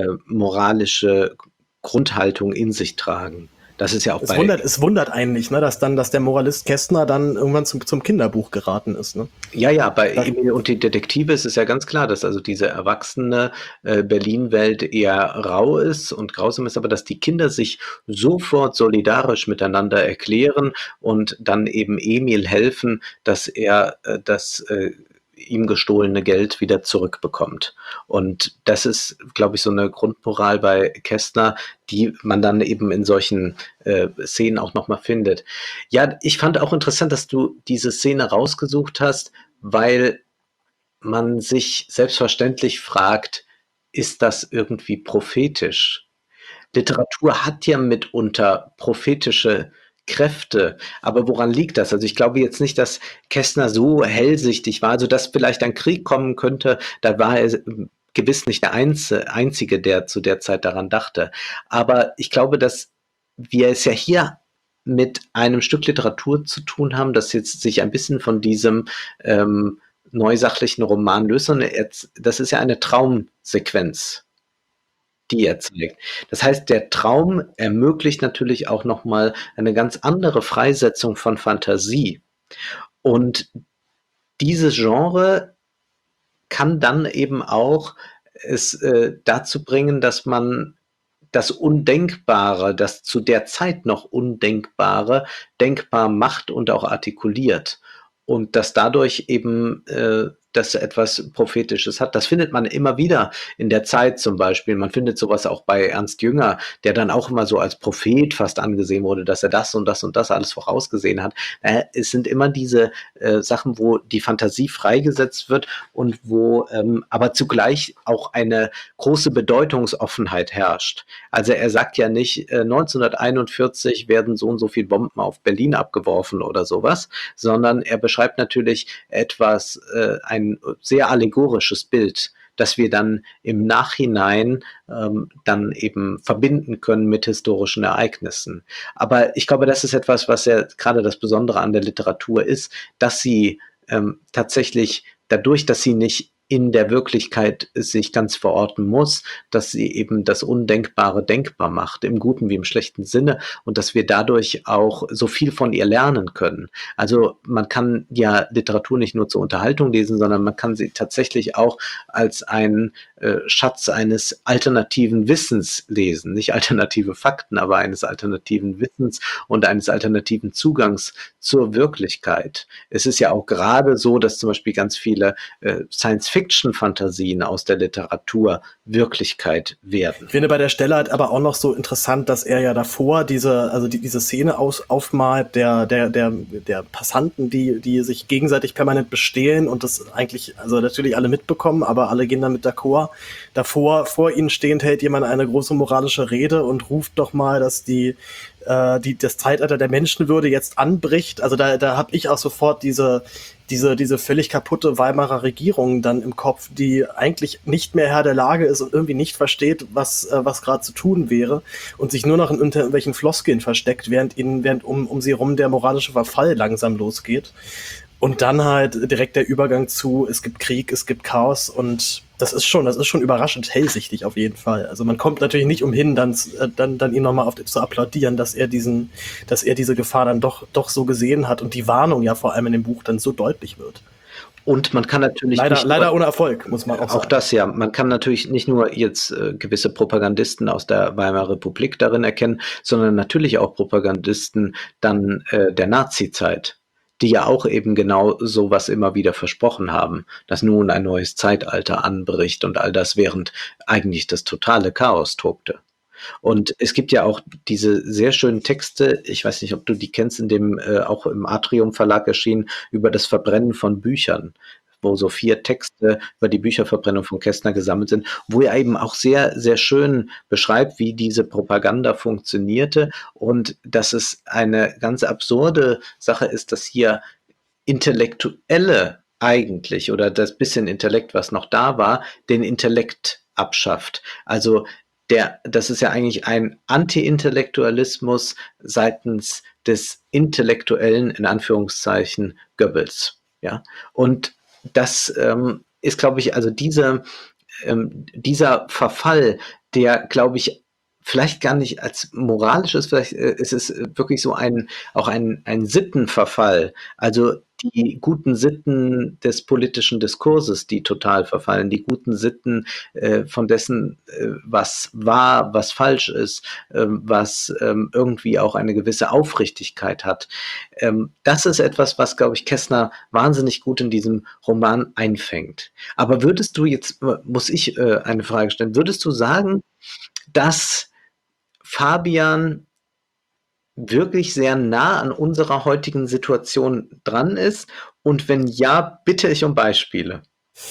moralische Grundhaltung in sich tragen. Das ist ja auch Es wundert einen nicht, ne, dass der Moralist Kästner dann irgendwann zum Kinderbuch geraten ist. Ne? Ja, bei Emil und die Detektive ist es ja ganz klar, dass also diese erwachsene Berlin-Welt eher rau ist und grausam ist, aber dass die Kinder sich sofort solidarisch miteinander erklären und dann eben Emil helfen, dass er das ihm gestohlene Geld wieder zurückbekommt. Und das ist, glaube ich, so eine Grundmoral bei Kästner, die man dann eben in solchen Szenen auch nochmal findet. Ja, ich fand auch interessant, dass du diese Szene rausgesucht hast, weil man sich selbstverständlich fragt, ist das irgendwie prophetisch? Literatur hat ja mitunter prophetische Kräfte, aber woran liegt das? Also ich glaube jetzt nicht, dass Kästner so hellsichtig war, also dass vielleicht ein Krieg kommen könnte, da war er gewiss nicht der Einzige, der zu der Zeit daran dachte. Aber ich glaube, dass wir es ja hier mit einem Stück Literatur zu tun haben, das jetzt sich ein bisschen von diesem neusachlichen Roman löst, sondern das ist ja eine Traumsequenz, die er zeigt. Das heißt, der Traum ermöglicht natürlich auch noch mal eine ganz andere Freisetzung von Fantasie. Und dieses Genre kann dann eben auch es dazu bringen, dass man das Undenkbare, das zu der Zeit noch Undenkbare, denkbar macht und auch artikuliert. Und dass dadurch eben das etwas Prophetisches hat. Das findet man immer wieder in der Zeit zum Beispiel. Man findet sowas auch bei Ernst Jünger, der dann auch immer so als Prophet fast angesehen wurde, dass er das und das und das alles vorausgesehen hat. Es sind immer diese Sachen, wo die Fantasie freigesetzt wird und wo aber zugleich auch eine große Bedeutungsoffenheit herrscht. Also er sagt ja nicht, 1941 werden so und so viele Bomben auf Berlin abgeworfen oder sowas, sondern er beschreibt natürlich etwas, ein sehr allegorisches Bild, das wir dann im Nachhinein dann eben verbinden können mit historischen Ereignissen. Aber ich glaube, das ist etwas, was ja gerade das Besondere an der Literatur ist, dass sie tatsächlich dadurch, dass sie nicht in der Wirklichkeit sich ganz verorten muss, dass sie eben das Undenkbare denkbar macht, im guten wie im schlechten Sinne, und dass wir dadurch auch so viel von ihr lernen können. Also man kann ja Literatur nicht nur zur Unterhaltung lesen, sondern man kann sie tatsächlich auch als einen Schatz eines alternativen Wissens lesen. Nicht alternative Fakten, aber eines alternativen Wissens und eines alternativen Zugangs zur Wirklichkeit. Es ist ja auch gerade so, dass zum Beispiel ganz viele Science-Fiction-Fantasien aus der Literatur Wirklichkeit werden. Ich finde bei der Stelle halt aber auch noch so interessant, dass er ja davor diese Szene aufmalt der Passanten, die sich gegenseitig permanent bestehlen und das eigentlich, also natürlich alle mitbekommen, aber alle gehen damit d'accord. Davor, vor ihnen stehend, hält jemand eine große moralische Rede und ruft doch mal, dass das Zeitalter der Menschenwürde jetzt anbricht. Also da habe ich auch sofort diese völlig kaputte Weimarer Regierung dann im Kopf, die eigentlich nicht mehr Herr der Lage ist und irgendwie nicht versteht, was gerade zu tun wäre und sich nur noch in irgendwelchen Floskeln versteckt, während um sie rum der moralische Verfall langsam losgeht. Und dann halt direkt der Übergang zu, es gibt Krieg, es gibt Chaos und das ist schon überraschend hellsichtig auf jeden Fall. Also man kommt natürlich nicht umhin, dann ihn nochmal zu applaudieren, dass er diese Gefahr dann doch so gesehen hat und die Warnung ja vor allem in dem Buch dann so deutlich wird. Und man kann natürlich leider ohne Erfolg, muss man auch sagen. Auch das ja. Man kann natürlich nicht nur jetzt gewisse Propagandisten aus der Weimarer Republik darin erkennen, sondern natürlich auch Propagandisten dann der Nazi-Zeit, die ja auch eben genau sowas immer wieder versprochen haben, dass nun ein neues Zeitalter anbricht und all das, während eigentlich das totale Chaos tobte. Und es gibt ja auch diese sehr schönen Texte, ich weiß nicht, ob du die kennst, in dem auch im Atrium Verlag erschienen, über das Verbrennen von Büchern, wo so 4 Texte über die Bücherverbrennung von Kästner gesammelt sind, wo er eben auch sehr, sehr schön beschreibt, wie diese Propaganda funktionierte und dass es eine ganz absurde Sache ist, dass hier Intellektuelle eigentlich oder das bisschen Intellekt, was noch da war, den Intellekt abschafft. Also das ist ja eigentlich ein Anti-Intellektualismus seitens des intellektuellen, in Anführungszeichen, Goebbels. Ja? Und das ist, glaube ich, also dieser Verfall, der, glaube ich, vielleicht gar nicht als moralisch ist, vielleicht ist es wirklich so auch ein Sittenverfall. Also die guten Sitten des politischen Diskurses, die total verfallen, die guten Sitten von dessen, was wahr, was falsch ist, was irgendwie auch eine gewisse Aufrichtigkeit hat. Das ist etwas, was, glaube ich, Kästner wahnsinnig gut in diesem Roman einfängt. Aber würdest du jetzt, muss ich eine Frage stellen, würdest du sagen, dass Fabian wirklich sehr nah an unserer heutigen Situation dran ist? Und wenn ja, bitte ich um Beispiele.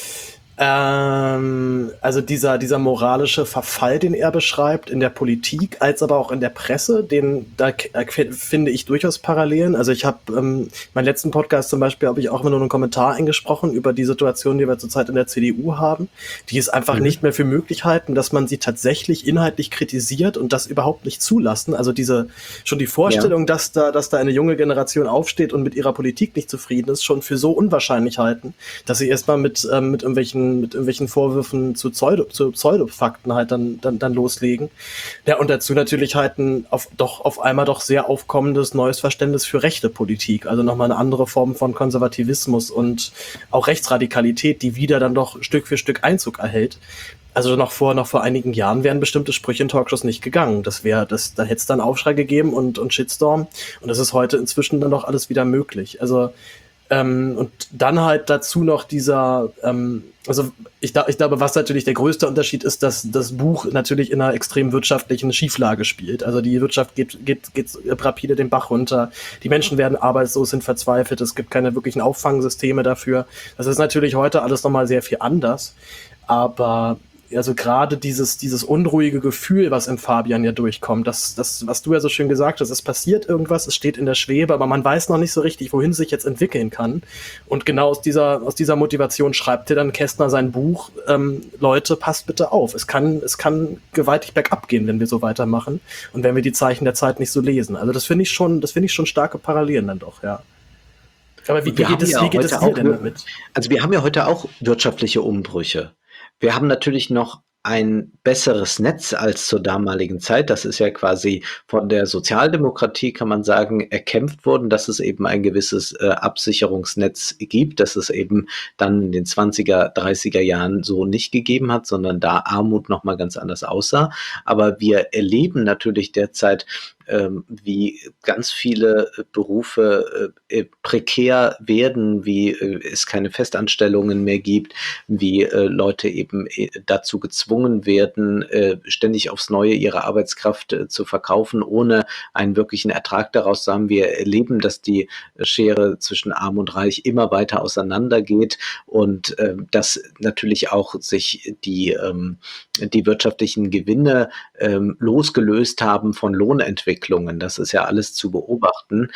Also dieser moralische Verfall, den er beschreibt, in der Politik als aber auch in der Presse, da finde ich durchaus Parallelen. Also ich habe meinen letzten Podcast zum Beispiel, habe ich auch immer nur einen Kommentar eingesprochen über die Situation, die wir zurzeit in der CDU haben, die es einfach nicht mehr für möglich halten, dass man sie tatsächlich inhaltlich kritisiert und das überhaupt nicht zulassen. Also schon die Vorstellung, dass da eine junge Generation aufsteht und mit ihrer Politik nicht zufrieden ist, schon für so unwahrscheinlich halten, dass sie erstmal mit irgendwelchen Vorwürfen zu Pseudofakten halt dann loslegen. Ja, und dazu natürlich halt auf einmal doch sehr aufkommendes neues Verständnis für rechte Politik, also nochmal eine andere Form von Konservativismus und auch Rechtsradikalität, die wieder dann doch Stück für Stück Einzug erhält. Also noch vor einigen Jahren wären bestimmte Sprüche in Talkshows nicht gegangen. Da hätte es dann Aufschrei gegeben und Shitstorm. Und das ist heute inzwischen dann doch alles wieder möglich. Also und dann halt dazu noch also ich glaube, was natürlich der größte Unterschied ist, dass das Buch natürlich in einer extrem wirtschaftlichen Schieflage spielt. Also die Wirtschaft geht rapide den Bach runter. Die Menschen werden arbeitslos, sind verzweifelt. Es gibt keine wirklichen Auffangsysteme dafür. Das ist natürlich heute alles nochmal sehr viel anders. Aber also gerade dieses unruhige Gefühl, was im Fabian ja durchkommt, das, was du ja so schön gesagt hast, es passiert irgendwas, es steht in der Schwebe, aber man weiß noch nicht so richtig, wohin es sich jetzt entwickeln kann. Und genau aus dieser Motivation schreibt dann Kästner sein Buch, Leute, passt bitte auf, es kann gewaltig bergab gehen, wenn wir so weitermachen und wenn wir die Zeichen der Zeit nicht so lesen. Also das finde ich schon starke Parallelen dann doch, ja. Aber wie geht es dir denn damit? Also wir haben ja heute auch wirtschaftliche Umbrüche. Wir haben natürlich noch ein besseres Netz als zur damaligen Zeit. Das ist ja quasi von der Sozialdemokratie, kann man sagen, erkämpft worden, dass es eben ein gewisses Absicherungsnetz gibt, dass es eben dann in den 20er, 30er Jahren so nicht gegeben hat, sondern da Armut nochmal ganz anders aussah. Aber wir erleben natürlich derzeit, wie ganz viele Berufe prekär werden, wie es keine Festanstellungen mehr gibt, wie Leute eben dazu gezwungen werden, ständig aufs Neue ihre Arbeitskraft zu verkaufen, ohne einen wirklichen Ertrag daraus zu haben. Wir erleben, dass die Schere zwischen Arm und Reich immer weiter auseinandergeht und dass natürlich auch sich die wirtschaftlichen Gewinne losgelöst haben von Lohnentwicklungen. Das ist ja alles zu beobachten.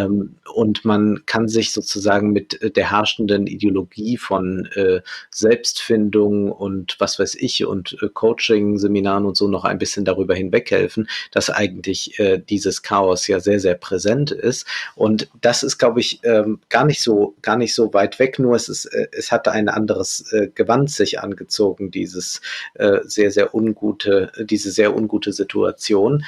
Und man kann sich sozusagen mit der herrschenden Ideologie von Selbstfindung und was weiß ich und Coaching-Seminaren und so noch ein bisschen darüber hinweghelfen, dass eigentlich dieses Chaos ja sehr, sehr präsent ist. Und das ist, glaube ich, gar nicht so weit weg, nur es hatte ein anderes Gewand sich angezogen, diese sehr ungute Situation.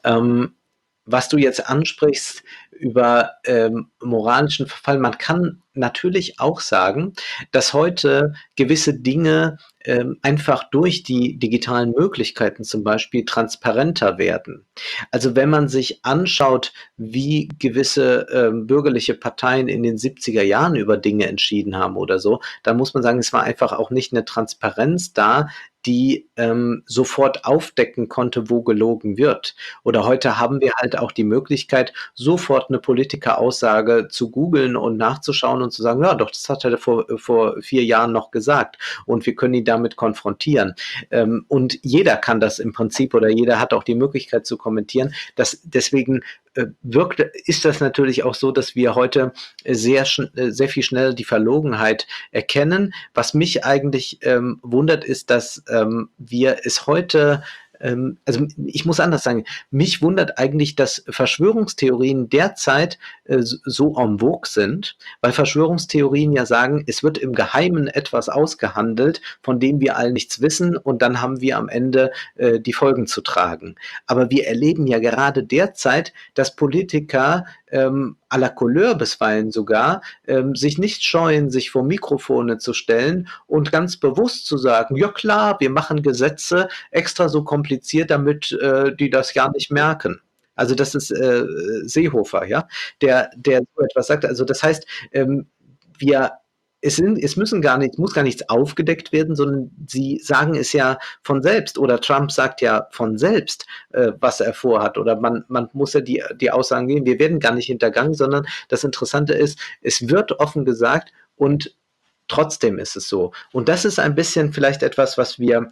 Was du jetzt ansprichst über moralischen Verfall, man kann natürlich auch sagen, dass heute gewisse Dinge einfach durch die digitalen Möglichkeiten zum Beispiel transparenter werden. Also wenn man sich anschaut, wie gewisse bürgerliche Parteien in den 70er Jahren über Dinge entschieden haben oder so, dann muss man sagen, es war einfach auch nicht eine Transparenz da, die sofort aufdecken konnte, wo gelogen wird. Oder heute haben wir halt auch die Möglichkeit, sofort eine Politikeraussage zu googeln und nachzuschauen und zu sagen, ja doch, das hat er vor 4 Jahren noch gesagt und wir können ihn damit konfrontieren. Und jeder kann das im Prinzip oder jeder hat auch die Möglichkeit zu kommentieren. Deswegen ist das natürlich auch so, dass wir heute sehr viel schneller die Verlogenheit erkennen. Was mich eigentlich wundert, ist, dass wir es heute also ich muss anders sagen, mich wundert eigentlich, dass Verschwörungstheorien derzeit so en vogue sind, weil Verschwörungstheorien ja sagen, es wird im Geheimen etwas ausgehandelt, von dem wir all nichts wissen und dann haben wir am Ende die Folgen zu tragen. Aber wir erleben ja gerade derzeit, dass Politiker à la Couleur bisweilen sogar, sich nicht scheuen, sich vor Mikrofone zu stellen und ganz bewusst zu sagen, ja klar, wir machen Gesetze extra so kompliziert, damit die das gar nicht merken. Also das ist Seehofer, ja, der so etwas sagt. Also das heißt, wir muss gar nichts aufgedeckt werden, sondern sie sagen es ja von selbst oder Trump sagt ja von selbst, was er vorhat oder man muss ja die Aussagen geben, wir werden gar nicht hintergangen, sondern das Interessante ist, es wird offen gesagt und trotzdem ist es so. Und das ist ein bisschen vielleicht etwas, was wir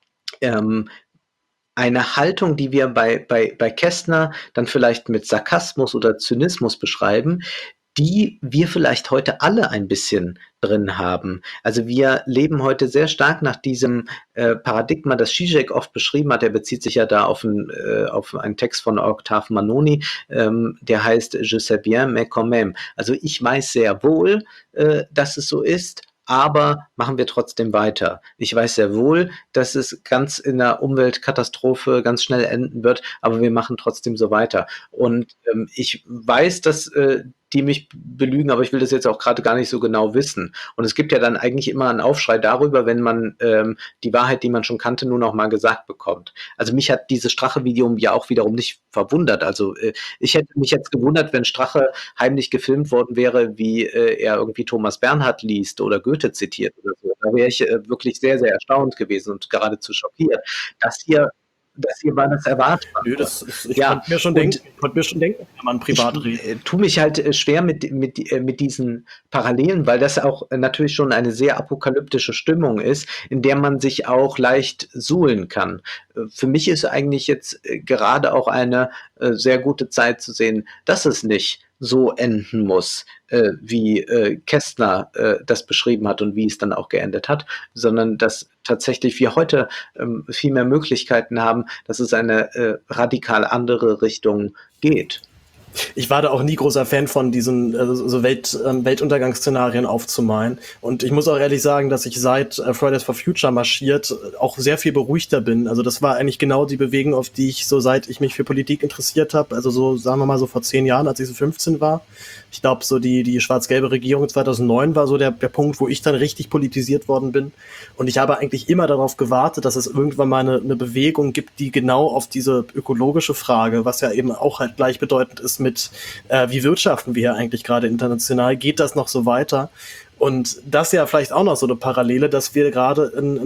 eine Haltung, die wir bei Kästner dann vielleicht mit Sarkasmus oder Zynismus beschreiben, die wir vielleicht heute alle ein bisschen drin haben. Also wir leben heute sehr stark nach diesem Paradigma, das Zizek oft beschrieben hat. Er bezieht sich ja da auf einen Text von Octave Manoni, der heißt Je sais bien, mais quand même. Also ich weiß sehr wohl, dass es so ist, aber machen wir trotzdem weiter. Ich weiß sehr wohl, dass es ganz in der Umweltkatastrophe ganz schnell enden wird, aber wir machen trotzdem so weiter. Und ich weiß, dass die mich belügen, aber ich will das jetzt auch gerade gar nicht so genau wissen. Und es gibt ja dann eigentlich immer einen Aufschrei darüber, wenn man die Wahrheit, die man schon kannte, nur noch mal gesagt bekommt. Also mich hat dieses Strache-Video ja auch wiederum nicht verwundert. Also ich hätte mich jetzt gewundert, wenn Strache heimlich gefilmt worden wäre, wie er irgendwie Thomas Bernhard liest oder Goethe zitiert oder so. Da wäre ich wirklich sehr, sehr erstaunt gewesen und geradezu schockiert. Das hier war das erwartbar. Nö, ich konnte mir schon denken, wenn man privat redet. Ich tue mich halt schwer mit diesen Parallelen, weil das auch natürlich schon eine sehr apokalyptische Stimmung ist, in der man sich auch leicht suhlen kann. Für mich ist eigentlich jetzt gerade auch eine sehr gute Zeit zu sehen, dass es nicht so enden muss, wie Kästner das beschrieben hat und wie es dann auch geendet hat, sondern dass tatsächlich wir heute viel mehr Möglichkeiten haben, dass es eine radikal andere Richtung geht. Ich war da auch nie großer Fan von diesen so Weltuntergangsszenarien aufzumalen. Und ich muss auch ehrlich sagen, dass ich seit Fridays for Future marschiert auch sehr viel beruhigter bin. Also das war eigentlich genau die Bewegung, auf die ich so seit ich mich für Politik interessiert habe. Also so, sagen wir mal, so vor 10 Jahren, als ich so 15 war. Ich glaube, so die schwarz-gelbe Regierung 2009 war so der Punkt, wo ich dann richtig politisiert worden bin. Und ich habe eigentlich immer darauf gewartet, dass es irgendwann mal eine Bewegung gibt, die genau auf diese ökologische Frage, was ja eben auch halt gleichbedeutend ist mit, wie wirtschaften wir hier eigentlich gerade international, geht das noch so weiter? Und das ist ja vielleicht auch noch so eine Parallele, dass wir gerade in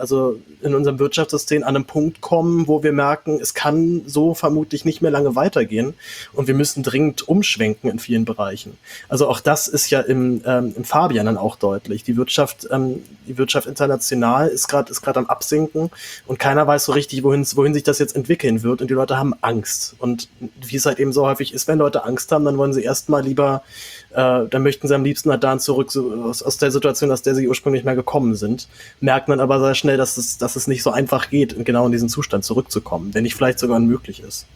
unserem Wirtschaftssystem an einem Punkt kommen, wo wir merken, es kann so vermutlich nicht mehr lange weitergehen und wir müssen dringend umschwenken in vielen Bereichen. Also auch das ist ja im Fabian dann auch deutlich. Die Wirtschaft international ist gerade am Absinken und keiner weiß so richtig, wohin sich das jetzt entwickeln wird und die Leute haben Angst. Und wie es halt eben so häufig ist, wenn Leute Angst haben, dann wollen sie erstmal lieber dann möchten sie am liebsten halt dahin zurück, so aus der Situation, aus der sie ursprünglich mal gekommen sind. Merkt man aber sehr schnell, dass es nicht so einfach geht, genau in diesen Zustand zurückzukommen, wenn nicht vielleicht sogar unmöglich ist.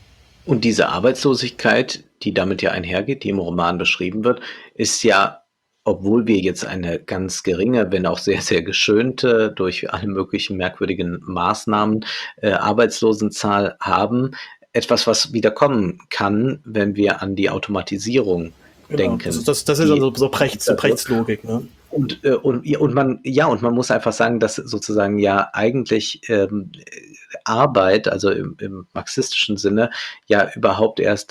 Und diese Arbeitslosigkeit, die damit ja einhergeht, die im Roman beschrieben wird, ist ja, obwohl wir jetzt eine ganz geringe, wenn auch sehr, sehr geschönte, durch alle möglichen merkwürdigen Maßnahmen Arbeitslosenzahl haben, etwas, was wieder kommen kann, wenn wir an die Automatisierung denken. Das ist also so Prechts Logik, ne? Und man muss einfach sagen, dass sozusagen ja eigentlich Arbeit, also im marxistischen Sinne, ja überhaupt erst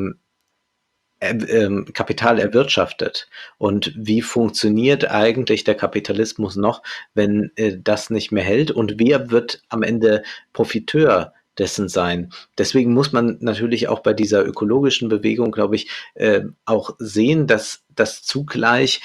Kapital erwirtschaftet. Und wie funktioniert eigentlich der Kapitalismus noch, wenn das nicht mehr hält? Und wer wird am Ende Profiteur dessen sein? Deswegen muss man natürlich auch bei dieser ökologischen Bewegung, glaube ich, auch sehen, dass das zugleich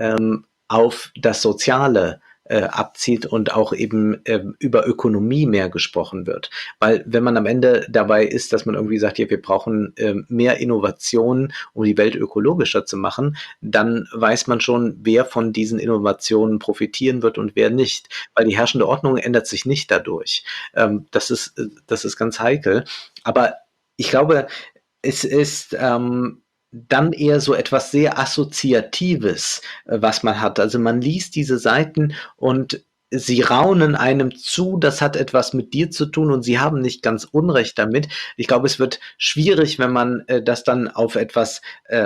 auf das Soziale abzieht und auch eben über Ökonomie mehr gesprochen wird. Weil wenn man am Ende dabei ist, dass man irgendwie sagt, ja, wir brauchen mehr Innovationen, um die Welt ökologischer zu machen, dann weiß man schon, wer von diesen Innovationen profitieren wird und wer nicht. Weil die herrschende Ordnung ändert sich nicht dadurch. Das ist ganz heikel. Aber ich glaube, es ist dann eher so etwas sehr Assoziatives, was man hat. Also man liest diese Seiten und sie raunen einem zu, das hat etwas mit dir zu tun und sie haben nicht ganz Unrecht damit. Ich glaube, es wird schwierig, wenn man das dann auf etwas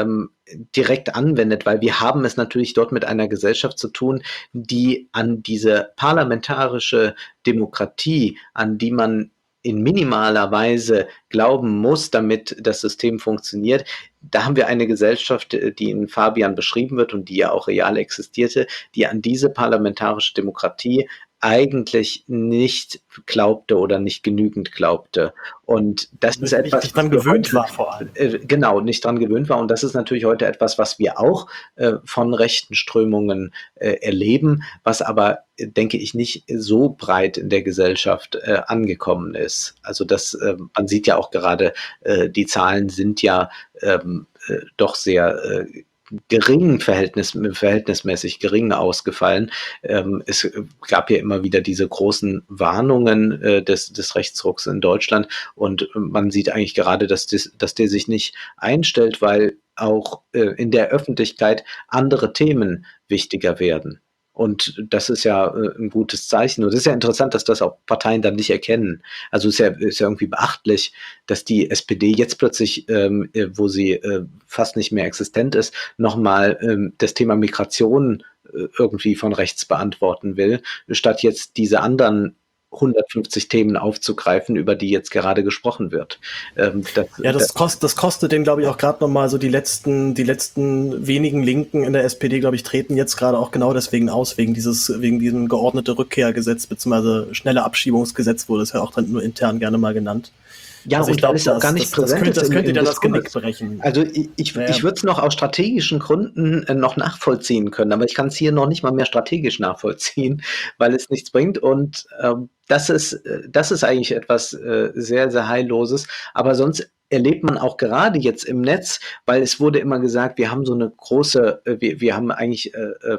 direkt anwendet, weil wir haben es natürlich dort mit einer Gesellschaft zu tun, die an diese parlamentarische Demokratie, an die man in minimaler Weise glauben muss, damit das System funktioniert. Da haben wir eine Gesellschaft, die in Fabian beschrieben wird und die ja auch real existierte, die an diese parlamentarische Demokratie eigentlich nicht glaubte oder nicht genügend glaubte. Und das ist etwas, nicht dran gewöhnt war vor allem. Genau, nicht dran gewöhnt war. Und das ist natürlich heute etwas, was wir auch von rechten Strömungen erleben, was aber, denke ich, nicht so breit in der Gesellschaft angekommen ist. Also man sieht ja auch gerade, die Zahlen sind ja doch sehr gering, verhältnismäßig gering ausgefallen. Es gab ja immer wieder diese großen Warnungen des Rechtsrucks in Deutschland und man sieht eigentlich gerade, dass der sich nicht einstellt, weil auch in der Öffentlichkeit andere Themen wichtiger werden. Und das ist ja ein gutes Zeichen. Und es ist ja interessant, dass das auch Parteien dann nicht erkennen. Also ist ja irgendwie beachtlich, dass die SPD jetzt plötzlich, wo sie fast nicht mehr existent ist, nochmal das Thema Migration irgendwie von rechts beantworten will, statt jetzt diese anderen 150 Themen aufzugreifen, über die jetzt gerade gesprochen wird. Das kostet den, glaube ich, auch gerade nochmal so die letzten wenigen Linken in der SPD, glaube ich, treten jetzt gerade auch genau deswegen aus, wegen diesem geordnete Rückkehrgesetz bzw. schnelle Abschiebungsgesetz wurde es ja auch dann nur intern gerne mal genannt. Ja, also ich glaube, es auch gar nicht präsent. Das könnte dann das Genick brechen. Also ich würde es noch aus strategischen Gründen noch nachvollziehen können, aber ich kann es hier noch nicht mal mehr strategisch nachvollziehen, weil es nichts bringt. Und das ist eigentlich etwas sehr, sehr Heilloses. Aber sonst erlebt man auch gerade jetzt im Netz, weil es wurde immer gesagt, wir haben so eine große, wir haben eigentlich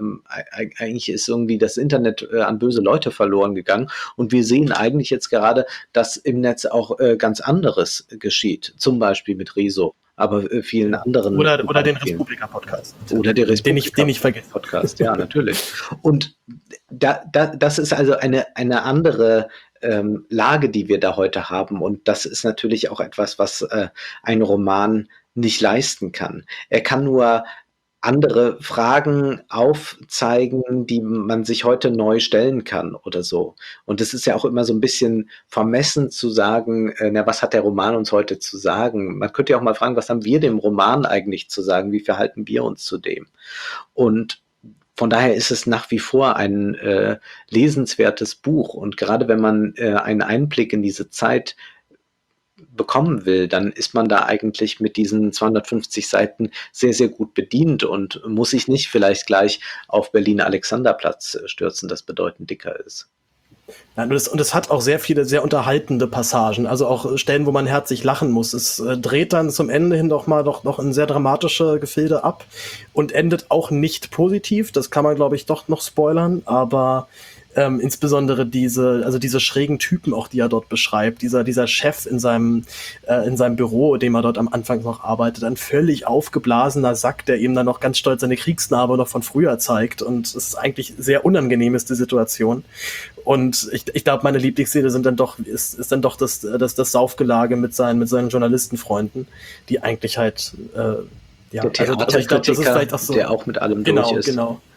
ist irgendwie das Internet an böse Leute verloren gegangen und wir sehen eigentlich jetzt gerade, dass im Netz auch ganz anderes geschieht, zum Beispiel mit Rezo, aber vielen anderen. Oder den Republika-Podcast. Oder den Republika-Podcast. Den ich vergesse. Podcast, ja, natürlich. Und das ist also eine andere Lage, die wir da heute haben. Und das ist natürlich auch etwas, was ein Roman nicht leisten kann. Er kann nur andere Fragen aufzeigen, die man sich heute neu stellen kann oder so. Und es ist ja auch immer so ein bisschen vermessen zu sagen, was hat der Roman uns heute zu sagen? Man könnte ja auch mal fragen, was haben wir dem Roman eigentlich zu sagen? Wie verhalten wir uns zu dem? Und von daher ist es nach wie vor ein lesenswertes Buch. Und gerade wenn man einen Einblick in diese Zeit bekommen will, dann ist man da eigentlich mit diesen 250 Seiten sehr, sehr gut bedient und muss sich nicht vielleicht gleich auf Berliner Alexanderplatz stürzen, das bedeutend dicker ist. Ja, und es hat auch sehr viele sehr unterhaltende Passagen, also auch Stellen, wo man herzlich lachen muss. Es dreht dann zum Ende hin doch noch in sehr dramatische Gefilde ab und endet auch nicht positiv. Das kann man, glaube ich, doch noch spoilern, aber insbesondere diese schrägen Typen auch, die er dort beschreibt, dieser Chef in seinem Büro, dem er dort am Anfang noch arbeitet, ein völlig aufgeblasener Sack, der ihm dann noch ganz stolz seine Kriegsnarbe noch von früher zeigt und es ist eigentlich sehr unangenehm ist, die Situation. Und ich glaube, meine Lieblingsszene ist dann doch das Saufgelage mit seinen Journalistenfreunden, die eigentlich halt der Theaterkritiker, das ist vielleicht auch so, der auch mit allem durch ist. Genau.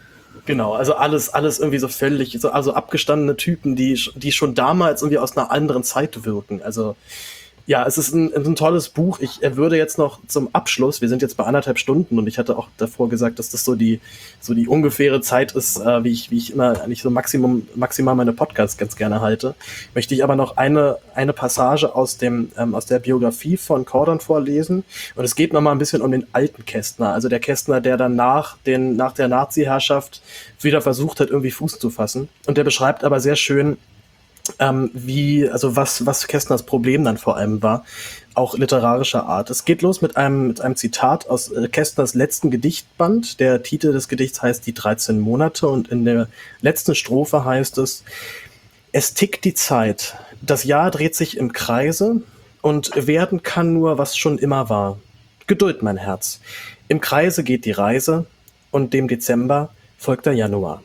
Genau, also alles irgendwie so völlig, so, also abgestandene Typen, die schon damals irgendwie aus einer anderen Zeit wirken. Also ja, es ist ein tolles Buch. Ich würde jetzt noch zum Abschluss, wir sind jetzt bei 1,5 Stunden und ich hatte auch davor gesagt, dass das so die ungefähre Zeit ist, wie ich immer eigentlich so maximal meine Podcasts ganz gerne halte. Möchte ich aber noch eine Passage aus der Biografie von Cordon vorlesen. Und es geht nochmal ein bisschen um den alten Kästner. Also der Kästner, der dann nach der Nazi-Herrschaft wieder versucht hat, irgendwie Fuß zu fassen. Und der beschreibt aber sehr schön, was Kästners Problem dann vor allem war, auch literarischer Art. Es geht los mit einem Zitat aus Kästners letzten Gedichtband. Der Titel des Gedichts heißt Die 13 Monate und in der letzten Strophe heißt es: Es tickt die Zeit, das Jahr dreht sich im Kreise und werden kann nur, was schon immer war. Geduld, mein Herz. Im Kreise geht die Reise und dem Dezember folgt der Januar.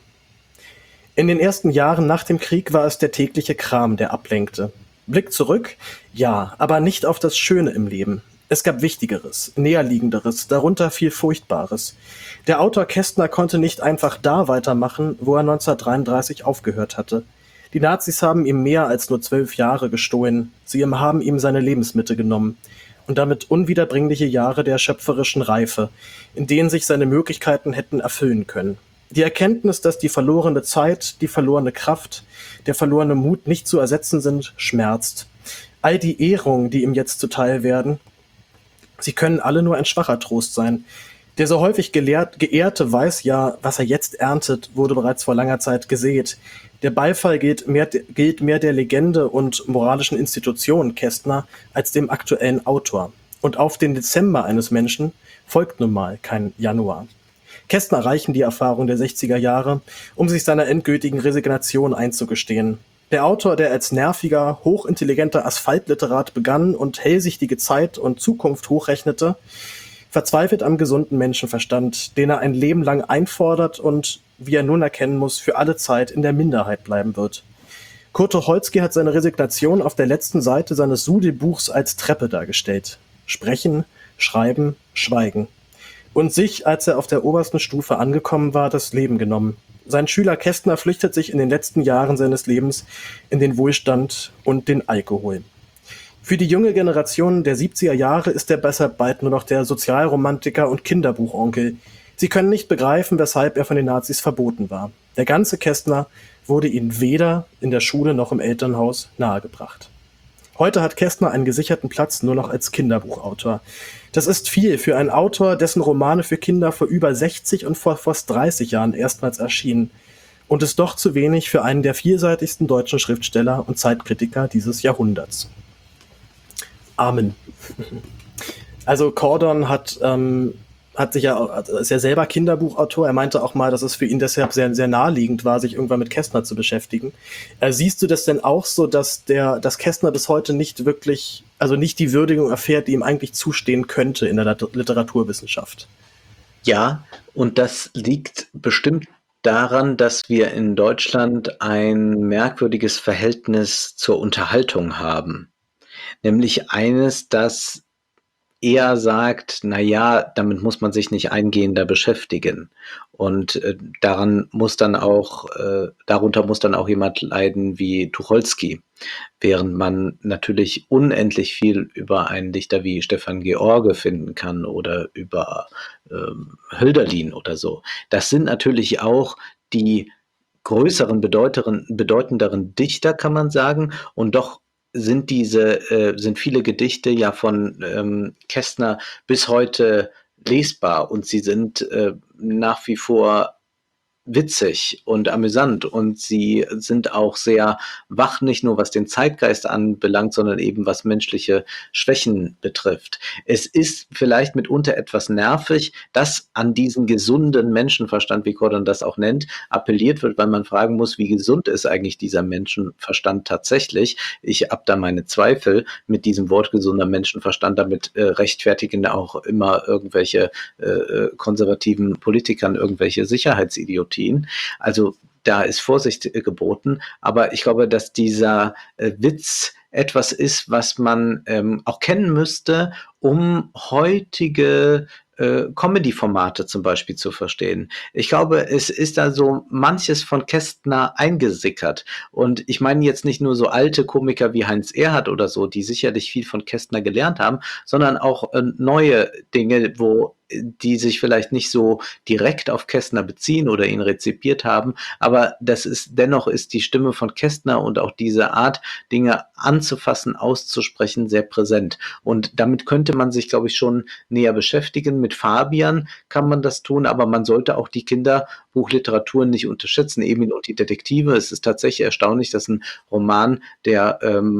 In den ersten Jahren nach dem Krieg war es der tägliche Kram, der ablenkte. Blick zurück? Ja, aber nicht auf das Schöne im Leben. Es gab Wichtigeres, Näherliegenderes, darunter viel Furchtbares. Der Autor Kästner konnte nicht einfach da weitermachen, wo er 1933 aufgehört hatte. Die Nazis haben ihm mehr als nur 12 Jahre gestohlen. Sie haben ihm seine Lebensmitte genommen. Und damit unwiederbringliche Jahre der schöpferischen Reife, in denen sich seine Möglichkeiten hätten erfüllen können. Die Erkenntnis, dass die verlorene Zeit, die verlorene Kraft, der verlorene Mut nicht zu ersetzen sind, schmerzt. All die Ehrungen, die ihm jetzt zuteil werden, sie können alle nur ein schwacher Trost sein. Der so häufig Geehrte weiß ja, was er jetzt erntet, wurde bereits vor langer Zeit gesät. Der Beifall gilt mehr der Legende und moralischen Institution Kästner als dem aktuellen Autor. Und auf den Dezember eines Menschen folgt nun mal kein Januar. Kästner reichen die Erfahrung der 60er Jahre, um sich seiner endgültigen Resignation einzugestehen. Der Autor, der als nerviger, hochintelligenter Asphaltliterat begann und hellsichtige Zeit und Zukunft hochrechnete, verzweifelt am gesunden Menschenverstand, den er ein Leben lang einfordert und, wie er nun erkennen muss, für alle Zeit in der Minderheit bleiben wird. Kurt Tucholsky hat seine Resignation auf der letzten Seite seines Sudelbuchs als Treppe dargestellt. Sprechen, schreiben, schweigen. Und sich, als er auf der obersten Stufe angekommen war, das Leben genommen. Sein Schüler Kästner flüchtet sich in den letzten Jahren seines Lebens in den Wohlstand und den Alkohol. Für die junge Generation der 70er Jahre ist er deshalb bald nur noch der Sozialromantiker und Kinderbuchonkel. Sie können nicht begreifen, weshalb er von den Nazis verboten war. Der ganze Kästner wurde ihnen weder in der Schule noch im Elternhaus nahegebracht. Heute hat Kästner einen gesicherten Platz nur noch als Kinderbuchautor. Das ist viel für einen Autor, dessen Romane für Kinder vor über 60 und vor fast 30 Jahren erstmals erschienen. Und ist doch zu wenig für einen der vielseitigsten deutschen Schriftsteller und Zeitkritiker dieses Jahrhunderts. Amen. Also Cordon ist ja selber Kinderbuchautor. Er meinte auch mal, dass es für ihn deshalb sehr, sehr naheliegend war, sich irgendwann mit Kästner zu beschäftigen. Siehst du das denn auch so, dass Kästner bis heute nicht wirklich, also nicht die Würdigung erfährt, die ihm eigentlich zustehen könnte in der Literaturwissenschaft? Ja, und das liegt bestimmt daran, dass wir in Deutschland ein merkwürdiges Verhältnis zur Unterhaltung haben. Nämlich eines, das eher sagt, na ja, damit muss man sich nicht eingehender beschäftigen. Und darunter muss dann auch jemand leiden wie Tucholsky, während man natürlich unendlich viel über einen Dichter wie Stefan George finden kann oder über Hölderlin oder so. Das sind natürlich auch die größeren, bedeutenderen Dichter, kann man sagen, und doch sind viele Gedichte ja von Kästner bis heute lesbar und sie sind nach wie vor witzig und amüsant und sie sind auch sehr wach, nicht nur was den Zeitgeist anbelangt, sondern eben was menschliche Schwächen betrifft. Es ist vielleicht mitunter etwas nervig, dass an diesen gesunden Menschenverstand, wie Cordon das auch nennt, appelliert wird, weil man fragen muss, wie gesund ist eigentlich dieser Menschenverstand tatsächlich. Ich habe da meine Zweifel mit diesem Wort gesunder Menschenverstand, damit rechtfertigen auch immer irgendwelche konservativen Politikern irgendwelche Sicherheitsideologien. Also da ist Vorsicht geboten, aber ich glaube, dass dieser Witz etwas ist, was man auch kennen müsste, um heutige Comedy-Formate zum Beispiel zu verstehen. Ich glaube, es ist da so manches von Kästner eingesickert. Und ich meine jetzt nicht nur so alte Komiker wie Heinz Erhardt oder so, die sicherlich viel von Kästner gelernt haben, sondern auch neue Dinge, die sich vielleicht nicht so direkt auf Kästner beziehen oder ihn rezipiert haben, aber dennoch ist die Stimme von Kästner und auch diese Art, Dinge anzufassen, auszusprechen, sehr präsent. Und damit könnte man sich, glaube ich, schon näher beschäftigen. Mit Fabian kann man das tun, aber man sollte auch die Kinderbuchliteratur nicht unterschätzen. Emil und die Detektive. Es ist tatsächlich erstaunlich, dass ein Roman, der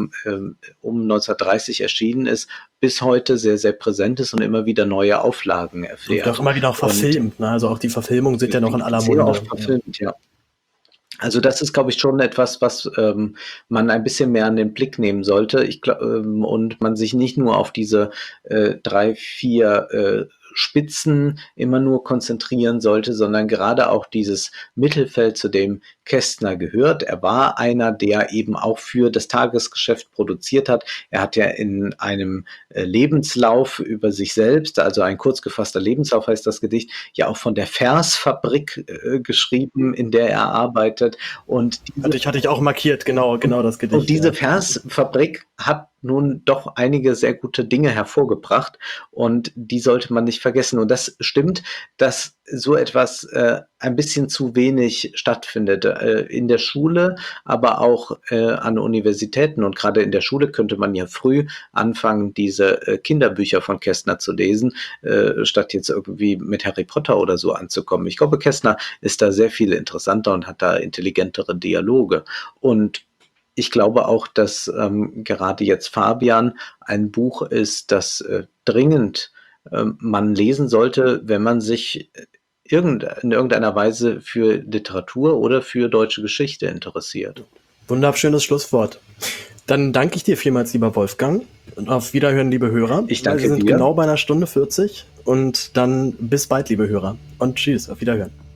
um 1930 erschienen ist, bis heute sehr, sehr präsent ist und immer wieder neue Auflagen erfährt. Und auch immer wieder auch verfilmt, ne? Also auch die Verfilmungen sind ja noch in aller Munde. Sehr oft verfilmt, ja. Also das ist, glaube ich, schon etwas, was man ein bisschen mehr an den Blick nehmen sollte. Und man sich nicht nur auf diese 3, 4 Spitzen immer nur konzentrieren sollte, sondern gerade auch dieses Mittelfeld, zu dem Kästner gehört. Er war einer, der eben auch für das Tagesgeschäft produziert hat. Er hat ja in einem Lebenslauf über sich selbst, also ein kurz gefasster Lebenslauf heißt das Gedicht, ja auch von der Versfabrik geschrieben, in der er arbeitet. Und hatte ich auch markiert, genau das Gedicht. Und diese Versfabrik hat nun doch einige sehr gute Dinge hervorgebracht und die sollte man nicht vergessen. Und das stimmt, dass so etwas ein bisschen zu wenig stattfindet in der Schule, aber auch an Universitäten. Und gerade in der Schule könnte man ja früh anfangen, diese Kinderbücher von Kästner zu lesen, statt jetzt irgendwie mit Harry Potter oder so anzukommen. Ich glaube, Kästner ist da sehr viel interessanter und hat da intelligentere Dialoge. Und ich glaube auch, dass gerade jetzt Fabian ein Buch ist, das dringend man lesen sollte, wenn man sich in irgendeiner Weise für Literatur oder für deutsche Geschichte interessiert. Wunderschönes Schlusswort. Dann danke ich dir vielmals, lieber Wolfgang. Und auf Wiederhören, liebe Hörer. Ich danke dir. Wir sind genau bei 1 Stunde 40 und dann bis bald, liebe Hörer. Und tschüss, auf Wiederhören.